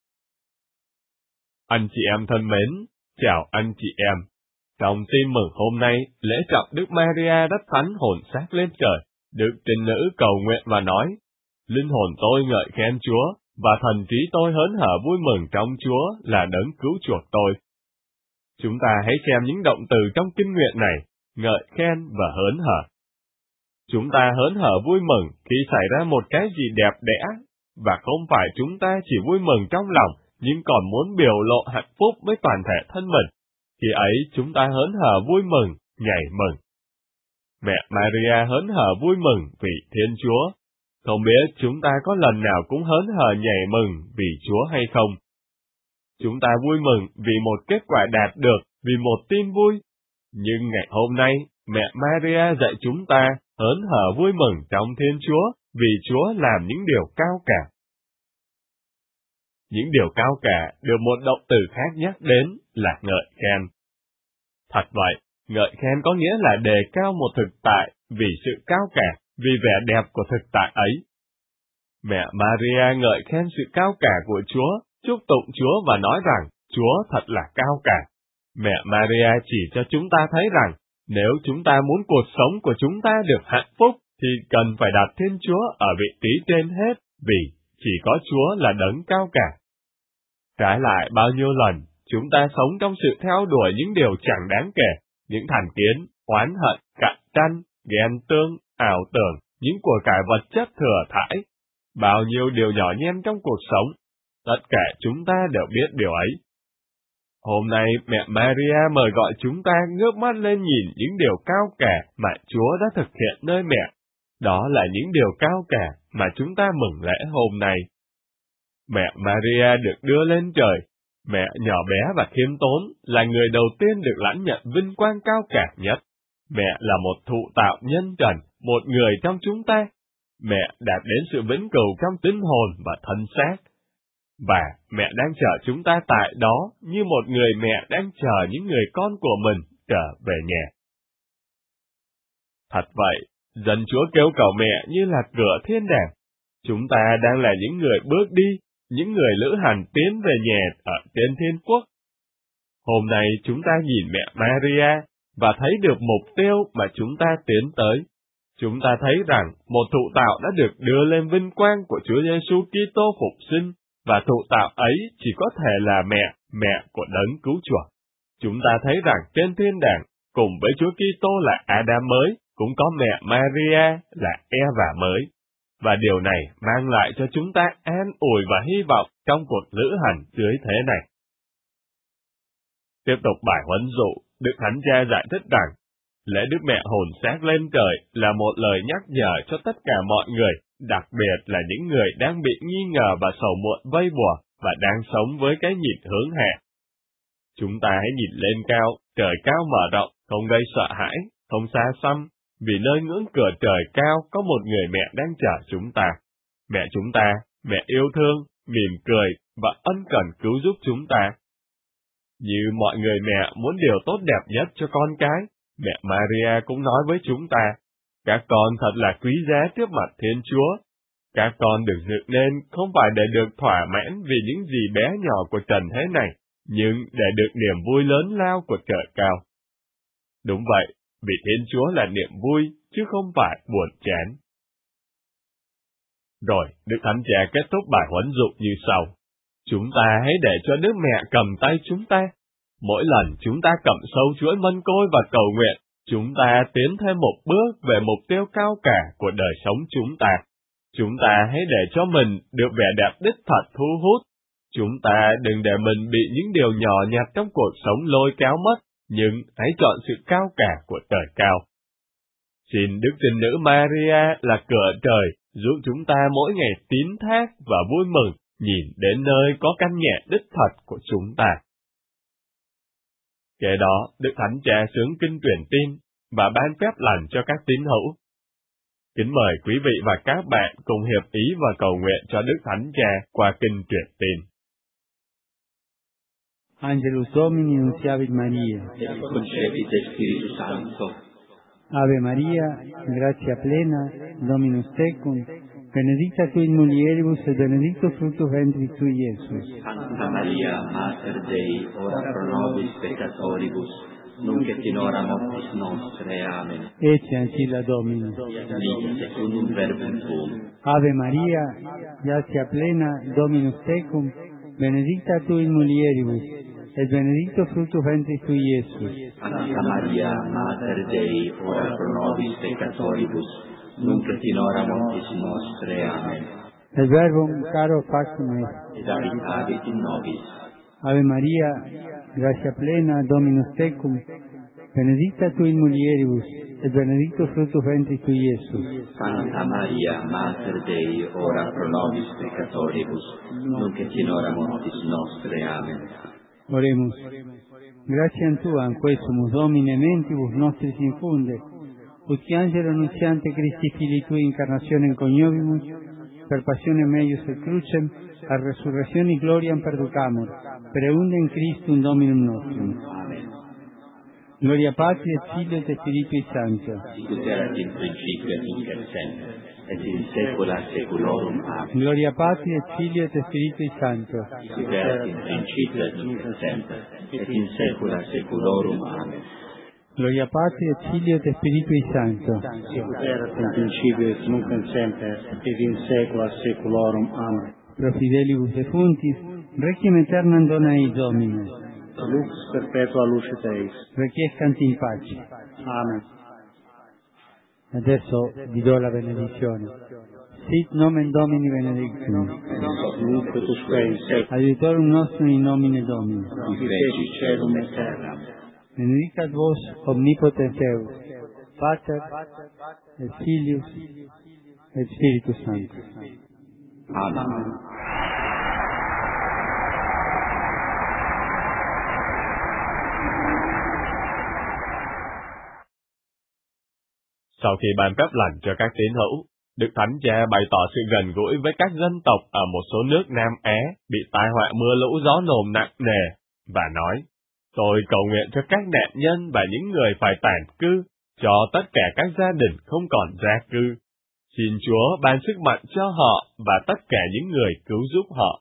Anh chị em thân mến, chào anh chị em. Trong tin mừng hôm nay, lễ trọng Đức Maria đắp thánh hồn xác lên trời, Đức Trinh Nữ cầu nguyện và nói: Linh hồn tôi ngợi khen Chúa, và thần trí tôi hớn hở vui mừng trong Chúa là đấng cứu chuộc tôi. Chúng ta hãy xem những động từ trong kinh nguyện này, ngợi khen và hớn hở. Chúng ta hớn hở vui mừng khi xảy ra một cái gì đẹp đẽ, và không phải chúng ta chỉ vui mừng trong lòng, nhưng còn muốn biểu lộ hạnh phúc với toàn thể thân mình. Khi ấy chúng ta hớn hở vui mừng, nhảy mừng. Mẹ Maria hớn hở vui mừng vì Thiên Chúa. Không biết chúng ta có lần nào cũng hớn hở nhảy mừng vì Chúa hay không? Chúng ta vui mừng vì một kết quả đạt được, vì một tin vui. Nhưng ngày hôm nay, mẹ Maria dạy chúng ta hớn hở vui mừng trong Thiên Chúa, vì Chúa làm những điều cao cả. Những điều cao cả được một động từ khác nhắc đến là ngợi khen. Thật vậy, ngợi khen có nghĩa là đề cao một thực tại vì sự cao cả, vì vẻ đẹp của thực tại ấy. Mẹ Maria ngợi khen sự cao cả của Chúa, chúc tụng Chúa và nói rằng Chúa thật là cao cả. Mẹ Maria chỉ cho chúng ta thấy rằng nếu chúng ta muốn cuộc sống của chúng ta được hạnh phúc thì cần phải đặt Thiên Chúa ở vị trí trên hết, vì chỉ có Chúa là đấng cao cả. Trái lại, bao nhiêu lần chúng ta sống trong sự theo đuổi những điều chẳng đáng kể, những thành kiến, oán hận, cạnh tranh, ghen tương, ảo tưởng, những của cải vật chất thừa thãi, bao nhiêu điều nhỏ nhen trong cuộc sống, tất cả chúng ta đều biết điều ấy. Hôm nay mẹ Maria mời gọi chúng ta ngước mắt lên nhìn những điều cao cả mà Chúa đã thực hiện nơi mẹ. Đó là những điều cao cả mà chúng ta mừng lễ hôm nay. Mẹ Maria được đưa lên trời. Mẹ nhỏ bé và khiêm tốn là người đầu tiên được lãnh nhận vinh quang cao cả nhất. Mẹ là một thụ tạo nhân trần, một người trong chúng ta. Mẹ đạt đến sự vĩnh cửu trong tinh hồn và thân xác. Và mẹ đang chờ chúng ta tại đó như một người mẹ đang chờ những người con của mình trở về nhà. Thật vậy, dân Chúa kêu cầu mẹ như là cửa thiên đàng. Chúng ta đang là những người bước đi, những người lữ hành tiến về nhà ở trên thiên quốc. Hôm nay chúng ta nhìn mẹ Maria và thấy được mục tiêu mà chúng ta tiến tới. Chúng ta thấy rằng một thụ tạo đã được đưa lên vinh quang của Chúa Giêsu Kitô phục sinh, và thụ tạo ấy chỉ có thể là mẹ, mẹ của đấng cứu chuộc. Chúng ta thấy rằng trên thiên đàng, cùng với Chúa Kitô là Adam mới, cũng có mẹ Maria là Eva mới. Và điều này mang lại cho chúng ta an ủi và hy vọng trong cuộc lữ hành dưới thế này. Tiếp tục bài huấn dụ, Đức Thánh Cha giải thích rằng, lễ Đức Mẹ hồn xác lên trời là một lời nhắc nhở cho tất cả mọi người, đặc biệt là những người đang bị nghi ngờ và sầu muộn vây bùa và đang sống với cái nhìn hướng hạ. Chúng ta hãy nhìn lên cao, trời cao mở rộng, không gây sợ hãi, không xa xăm, vì nơi ngưỡng cửa trời cao có một người mẹ đang chờ chúng ta. Mẹ chúng ta, mẹ yêu thương, mỉm cười và ân cần cứu giúp chúng ta. Như mọi người mẹ muốn điều tốt đẹp nhất cho con cái, mẹ Maria cũng nói với chúng ta, các con thật là quý giá trước mặt Thiên Chúa. Các con được dựng nên không phải để được thỏa mãn vì những gì bé nhỏ của trần thế này, nhưng để được niềm vui lớn lao của trời cao. Đúng vậy, vì Thiên Chúa là niềm vui, chứ không phải buồn chán. Rồi, Đức Thánh Cha kết thúc bài huấn dụ như sau. Chúng ta hãy để cho Đức Mẹ cầm tay chúng ta. Mỗi lần chúng ta cầm sâu chuỗi mân côi và cầu nguyện, chúng ta tiến thêm một bước về mục tiêu cao cả của đời sống chúng ta. Chúng ta hãy để cho mình được vẻ đẹp đích thật thu hút. Chúng ta đừng để mình bị những điều nhỏ nhặt trong cuộc sống lôi kéo mất, nhưng hãy chọn sự cao cả của trời cao. Xin Đức Trinh Nữ Maria là cửa trời, giúp chúng ta mỗi ngày tín thác và vui mừng, nhìn đến nơi có căn nhà đích thật của chúng ta. Kế đó, Đức Thánh Cha xướng kinh truyền tin và ban phép lành cho các tín hữu. Kính mời quý vị và các bạn cùng hiệp ý và cầu nguyện cho Đức Thánh Cha qua kinh truyền tin. Angelus Domini nunciavit Maria. Et concepit Spiritus Sancto. Ave Maria, gratia plena, Dominus tecum, benedicta tu in mulieribus et benedictus fructus ventris tui, Iesus. Santa Maria, Mater Dei, ora pro nobis peccatoribus, nunc et in hora mortis nostre. Amen. Ecce ancilla Domini. Vita secundum verbum tuum. Ave Maria, gratia plena, Dominus tecum, benedicta tu in mulieribus, et benedictus fructus ventris tui, Iesus. Santa Maria, Mater Dei, ora pro nobis peccatoribus, nunc et in hora mortis nostre. Amen. Et verbum caro factum est. Et habitavit in nobis. Ave Maria, gratia plena, Dominus tecum, benedicta tu in mulieribus, et benedictus fructus ventris tui, Iesus. Santa Maria, Mater Dei, ora pro nobis peccatoribus, nunc et in hora mortis nostre. Amen. Oremus. Gratiam Tuam, quesumus Domine mentibus nostris infunde, ut angelo nuntiante Christi Filii Tui incarnationem coniovimus, per passionem meius et crucem, a resurrectione gloriam perducamur, per eundem Christum Dominum nostrum. Amen. Gloria Patri et Filio et Spiritui Sancto. Sicut erat in principio et nunc et semper, et in saecula saeculorum. Amen. Gloria Patri et Filio et Spiritui Sancto. Sicut erat in principio et nunc et semper, et in saecula saeculorum. Amen. Gloria Patri et Filio et Spiritui Sancto. Sicut erat in principio et nunc et semper, et in saecula saeculorum. Amen. Pro fidelibus defunctis, requiem aeternam dona eis Domine. Lux perpetua lucet eis. Requiescant in pace. Amen. Adesso vi do la benedizione. Sit nomen Domini benedictum. Nunc et usque in saecula. Adiutorum nostrum in nomine Domini. Qui feci caelum et terra. Benedicat vos omnipotens Deus, Pater et Filius et Spiritus Sanctus. Amen. Sau khi ban phép lành cho các tín hữu, Đức Thánh Cha bày tỏ sự gần gũi với các dân tộc ở một số nước Nam Á bị tai họa mưa lũ gió nồm nặng nề, và nói, tôi cầu nguyện cho các nạn nhân và những người phải tản cư, cho tất cả các gia đình không còn gia cư. Xin Chúa ban sức mạnh cho họ và tất cả những người cứu giúp họ.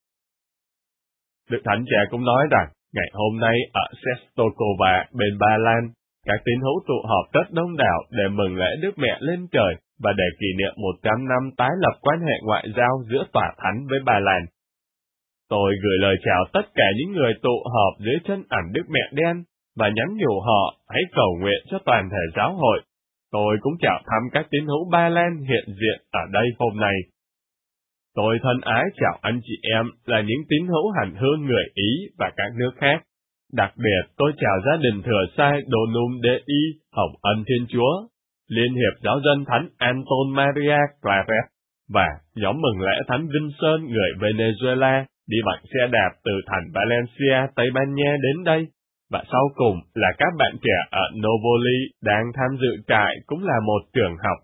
Đức Thánh Cha cũng nói rằng, ngày hôm nay ở Czestochowa bên Ba Lan, các tín hữu tụ họp rất đông đảo để mừng lễ Đức Mẹ lên trời và để kỷ niệm một trăm năm tái lập quan hệ ngoại giao giữa Tòa Thánh với Ba Lan. Tôi gửi lời chào tất cả những người tụ họp dưới chân ảnh Đức Mẹ Đen và nhắn nhủ họ hãy cầu nguyện cho toàn thể giáo hội. Tôi cũng chào thăm các tín hữu Ba Lan hiện diện ở đây hôm nay. Tôi thân ái chào anh chị em là những tín hữu hành hương người Ý và các nước khác. Đặc biệt tôi chào gia đình thừa sai Donum Dei, Hồng Ân Thiên Chúa, Liên hiệp Giáo dân Thánh Anton Maria Claret và nhóm mừng lễ Thánh Vincent người Venezuela đi bằng xe đạp từ thành Valencia, Tây Ban Nha đến đây. Và sau cùng là các bạn trẻ ở Novoli đang tham dự trại cũng là một trường học.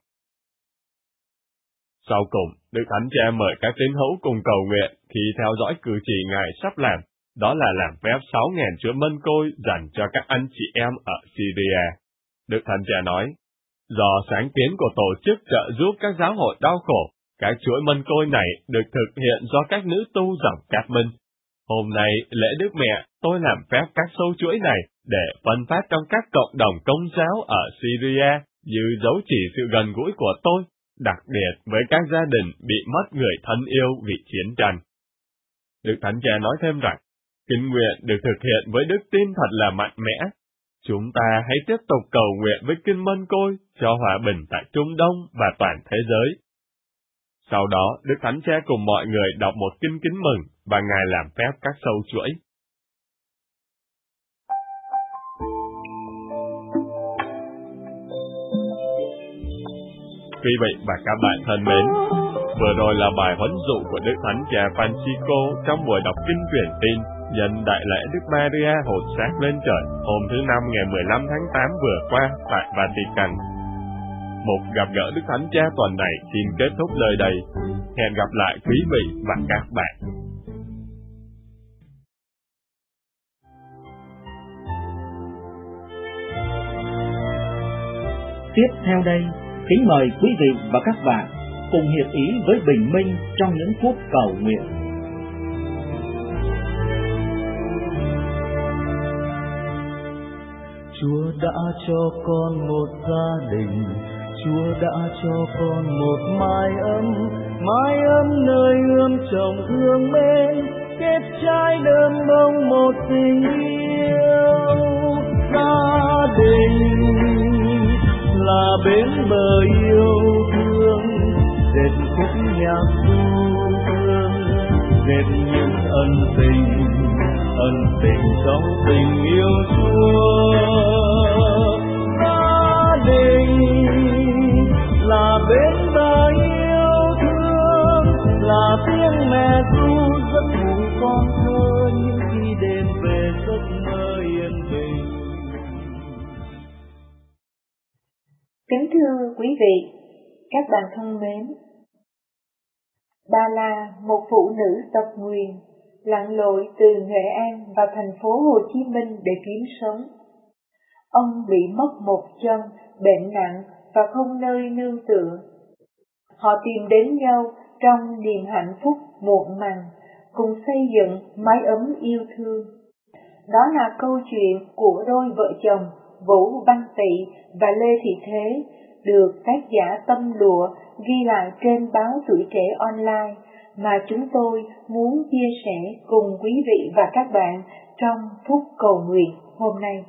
Sau cùng, Đức Thánh Cha mời các tín hữu cùng cầu nguyện khi theo dõi cử chỉ Ngài sắp làm, đó là làm phép sáu nghìn chuỗi mân côi dành cho các anh chị em ở Syria. Đức Thánh Cha nói, do sáng kiến của tổ chức trợ giúp các giáo hội đau khổ, các chuỗi mân côi này được thực hiện do các nữ tu dòng Cát Minh. Hôm nay, lễ Đức Mẹ, tôi làm phép các sâu chuỗi này để phân phát trong các cộng đồng công giáo ở Syria như dấu chỉ sự gần gũi của tôi, đặc biệt với các gia đình bị mất người thân yêu vì chiến tranh. Đức Thánh Cha nói thêm rằng, kinh nguyện được thực hiện với đức tin thật là mạnh mẽ. Chúng ta hãy tiếp tục cầu nguyện với kinh mân côi cho hòa bình tại Trung Đông và toàn thế giới. Sau đó, Đức Thánh Cha cùng mọi người đọc một kinh kính mừng và Ngài làm phép các sâu chuỗi. Quý vị và các bạn thân mến, vừa rồi là bài huấn dụ của Đức Thánh Cha Francisco trong buổi đọc kinh truyền tin nhân đại lễ Đức Maria hột xác lên trời hôm thứ Năm ngày mười lăm tháng tám vừa qua tại Vatican. Một gặp gỡ Đức Thánh Cha tuần này xin kết thúc nơi đây. Hẹn gặp lại quý vị và các bạn. Tiếp theo đây, kính mời quý vị và các bạn cùng hiệp ý với Bình Minh trong những phút cầu nguyện. Chúa đã cho con một gia đình, Chúa đã cho con một mái ấm, mái ấm nơi ươm trồng hương mến, kết trái đơm bông một tình yêu. Gia đình là bến bờ yêu thương, dệt khúc nhạc du dương, dệt những ân tình, ân tình trong tình yêu Chúa. Gia đình là bến bờ yêu thương, là tiếng mẹ ru giấc ngủ con thơ những khi đêm về giấc mơ yên bình. Kính thưa quý vị, các bạn thân mến, bà là một phụ nữ tật nguyền, lặn lội từ Nghệ An vào thành phố Hồ Chí Minh để kiếm sống. Ông bị mất một chân, bệnh nặng và không nơi nương tựa. Họ tìm đến nhau trong niềm hạnh phúc muộn màng, cùng xây dựng mái ấm yêu thương. Đó là câu chuyện của đôi vợ chồng Vũ Văn Tị và Lê Thị Thế, được tác giả Tâm Lụa ghi lại trên báo Tuổi Trẻ Online mà chúng tôi muốn chia sẻ cùng quý vị và các bạn trong phút cầu nguyện hôm nay.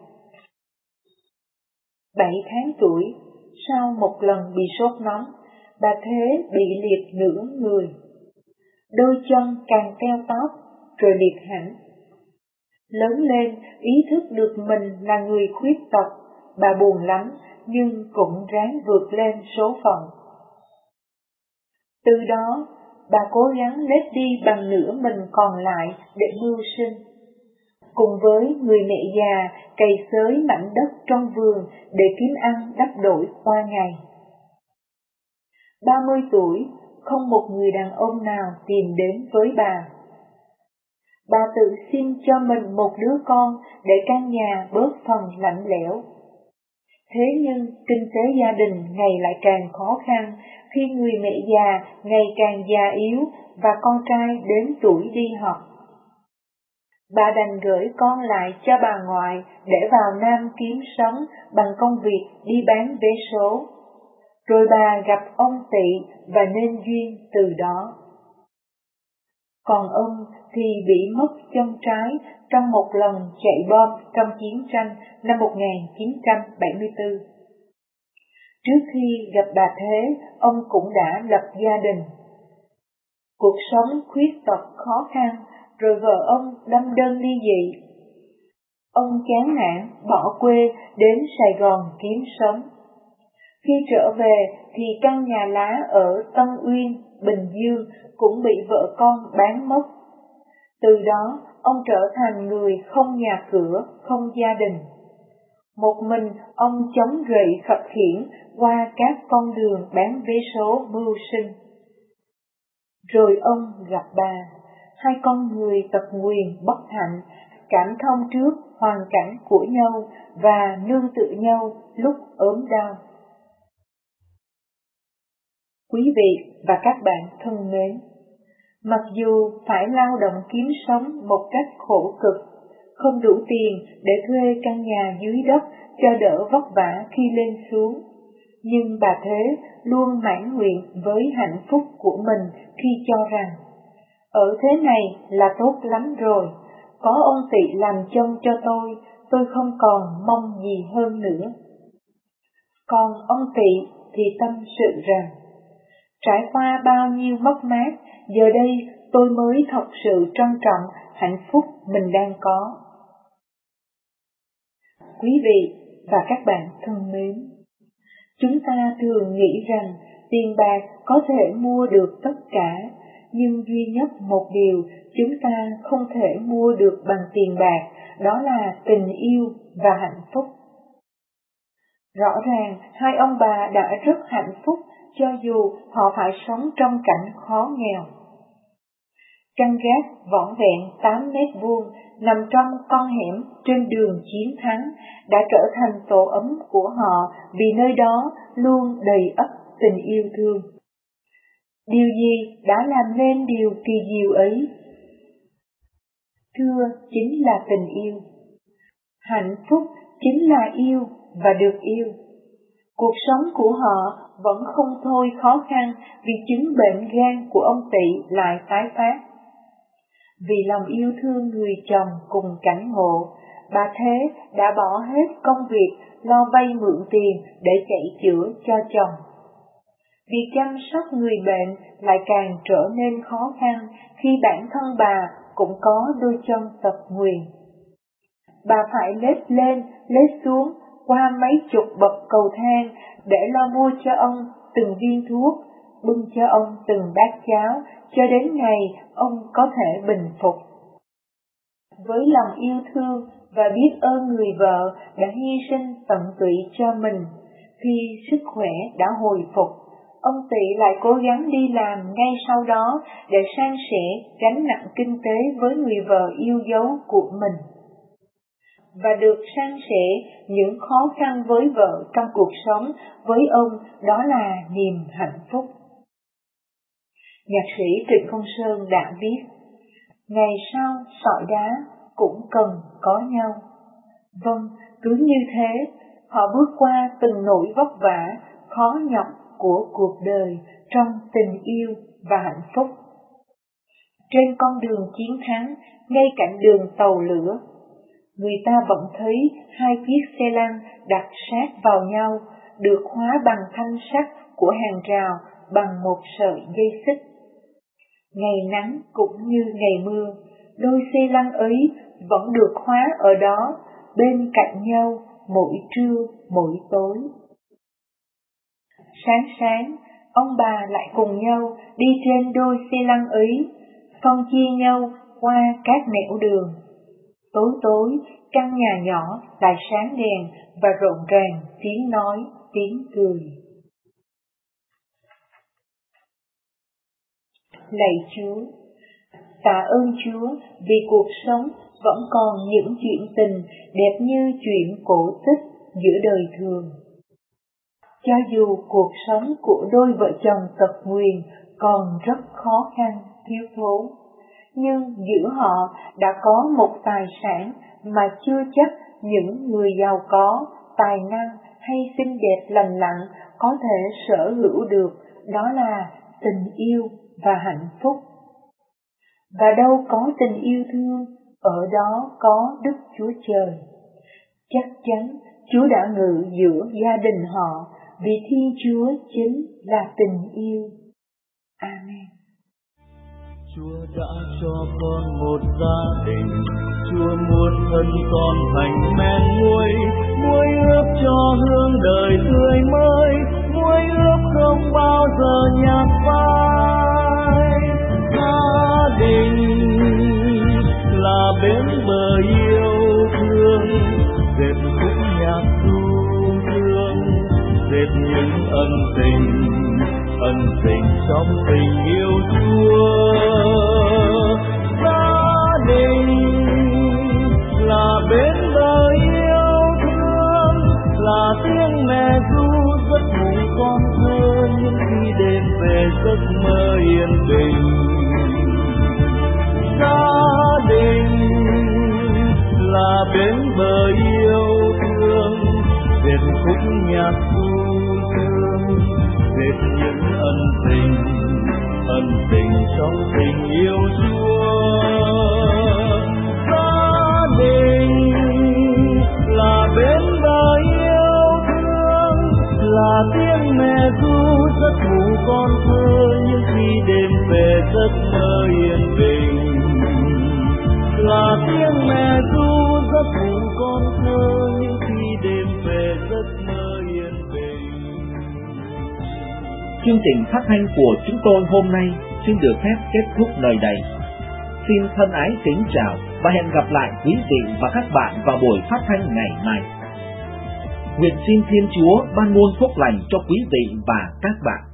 Bảy tháng tuổi, sau một lần bị sốt nóng, bà Thế bị liệt nửa người. Đôi chân càng teo tóp, rồi liệt hẳn. Lớn lên, ý thức được mình là người khuyết tật, bà buồn lắm, nhưng cũng ráng vượt lên số phận. Từ đó, bà cố gắng lết đi bằng nửa mình còn lại để mưu sinh. Cùng với người mẹ già cày xới mảnh đất trong vườn để kiếm ăn đắp đổi qua ngày. ba mươi tuổi, không một người đàn ông nào tìm đến với bà. Bà tự xin cho mình một đứa con để căn nhà bớt phần lạnh lẽo. Thế nhưng kinh tế gia đình ngày lại càng khó khăn khi người mẹ già ngày càng già yếu và con trai đến tuổi đi học. Bà đành gửi con lại cho bà ngoại để vào Nam kiếm sống bằng công việc đi bán vé số. Rồi bà gặp ông Tị và nên duyên từ đó. Còn ông thì bị mất chân trái trong một lần chạy bom trong chiến tranh năm một nghìn chín trăm bảy mươi tư. Trước khi gặp bà Thế, ông cũng đã lập gia đình. Cuộc sống khuyết tật khó khăn, rồi vợ ông đâm đơn ly dị. Ông chán nản bỏ quê đến Sài Gòn kiếm sống. Khi trở về thì căn nhà lá ở Tân Uyên, Bình Dương cũng bị vợ con bán mất. Từ đó, ông trở thành người không nhà cửa, không gia đình. Một mình ông chống gậy khập khiễng qua các con đường bán vé số mưu sinh. Rồi ông gặp bà, hai con người tật nguyền bất hạnh, cảm thông trước hoàn cảnh của nhau và nương tựa nhau lúc ốm đau. Quý vị và các bạn thân mến, mặc dù phải lao động kiếm sống một cách khổ cực, không đủ tiền để thuê căn nhà dưới đất cho đỡ vất vả khi lên xuống, nhưng bà Thế luôn mãn nguyện với hạnh phúc của mình khi cho rằng ở thế này là tốt lắm rồi, có ông Tị làm chông cho tôi, tôi không còn mong gì hơn nữa. Còn ông Tị thì tâm sự rằng, trải qua bao nhiêu mất mát, giờ đây tôi mới thật sự trân trọng hạnh phúc mình đang có. Quý vị và các bạn thân mến, chúng ta thường nghĩ rằng tiền bạc có thể mua được tất cả, nhưng duy nhất một điều chúng ta không thể mua được bằng tiền bạc, đó là tình yêu và hạnh phúc. Rõ ràng hai ông bà đã rất hạnh phúc cho dù họ phải sống trong cảnh khó nghèo. Căn gác vỏn vẹn tám mét vuông nằm trong con hẻm trên đường Chiến Thắng đã trở thành tổ ấm của họ vì nơi đó luôn đầy ắp tình yêu thương. Điều gì đã làm nên điều kỳ diệu ấy? Thưa, chính là tình yêu. Hạnh phúc chính là yêu và được yêu. Cuộc sống của họ vẫn không thôi khó khăn vì chứng bệnh gan của ông Tị lại tái phát. Vì lòng yêu thương người chồng cùng cảnh ngộ, bà Thế đã bỏ hết công việc lo vay mượn tiền để chạy chữa cho chồng. Việc chăm sóc người bệnh lại càng trở nên khó khăn khi bản thân bà cũng có đôi chân tật nguyền. Bà phải lết lên, lết xuống qua mấy chục bậc cầu thang để lo mua cho ông từng viên thuốc, bưng cho ông từng bát cháo, cho đến ngày ông có thể bình phục. Với lòng yêu thương và biết ơn người vợ đã hy sinh tận tụy cho mình, khi sức khỏe đã hồi phục, ông Tị lại cố gắng đi làm ngay sau đó để san sẻ gánh nặng kinh tế với người vợ yêu dấu của mình. và được san sẻ những khó khăn với vợ trong cuộc sống, với ông đó là niềm hạnh phúc. Nhạc sĩ Trịnh Công Sơn đã viết: ngày sau sỏi đá cũng cần có nhau. Vâng, cứ như thế, họ bước qua từng nỗi vất vả, khó nhọc của cuộc đời trong tình yêu và hạnh phúc. Trên con đường chiến thắng, ngay cạnh đường tàu lửa, người ta vẫn thấy hai chiếc xe lăn đặt sát vào nhau, được khóa bằng thanh sắt của hàng rào bằng một sợi dây xích. Ngày nắng cũng như ngày mưa, đôi xe lăn ấy vẫn được khóa ở đó, bên cạnh nhau mỗi trưa mỗi tối. Sáng sáng, ông bà lại cùng nhau đi trên đôi xe lăn ấy, phân chia nhau qua các nẻo đường. Tối tối, căn nhà nhỏ lại sáng đèn và rộn ràng tiếng nói, tiếng cười. Lạy Chúa, tạ ơn Chúa vì cuộc sống vẫn còn những chuyện tình đẹp như chuyện cổ tích giữa đời thường. Cho dù cuộc sống của đôi vợ chồng tật nguyền còn rất khó khăn, thiếu thốn, nhưng giữa họ đã có một tài sản mà chưa chắc những người giàu có, tài năng hay xinh đẹp lành lặn có thể sở hữu được, đó là tình yêu và hạnh phúc. Và đâu có tình yêu thương, ở đó có Đức Chúa Trời. Chắc chắn Chúa đã ngự giữa gia đình họ, vì Thiên Chúa chính là tình yêu. Amen. Chúa đã cho con một gia đình, Chúa muốn thân con thành men muối, muối ướp cho hương đời tươi mới, muối ướp không bao giờ nhạt phai. Gia đình là bến bờ yêu thương, dệt khúc nhạc ru thương, dệt những ân tình, ân tình trong tình yêu Chúa. Gia đình là bến bờ yêu thương, là tiếng mẹ ru giấc ngủ con thơ những khi đêm về giấc mơ yên bình. Gia đình là bến bờ yêu thương, dệt khúc nhạc ru thương, dệt những ân tình, ân tình trong tình yêu Chúa. Gia đình là bến bờ yêu thương, là tiếng mẹ ru giấc ngủ con thơ những khi đêm về giấc mơ yên bình. Là tiếng mẹ ru giấc ngủ con thơ những khi đêm về giấc mơ yên bình. Chương trình phát thanh của chúng tôi hôm nay xin được phép kết thúc nơi đây. Xin thân ái kính chào và hẹn gặp lại quý vị và các bạn vào buổi phát thanh ngày mai. Nguyện xin Thiên Chúa ban muôn phúc lành cho quý vị và các bạn.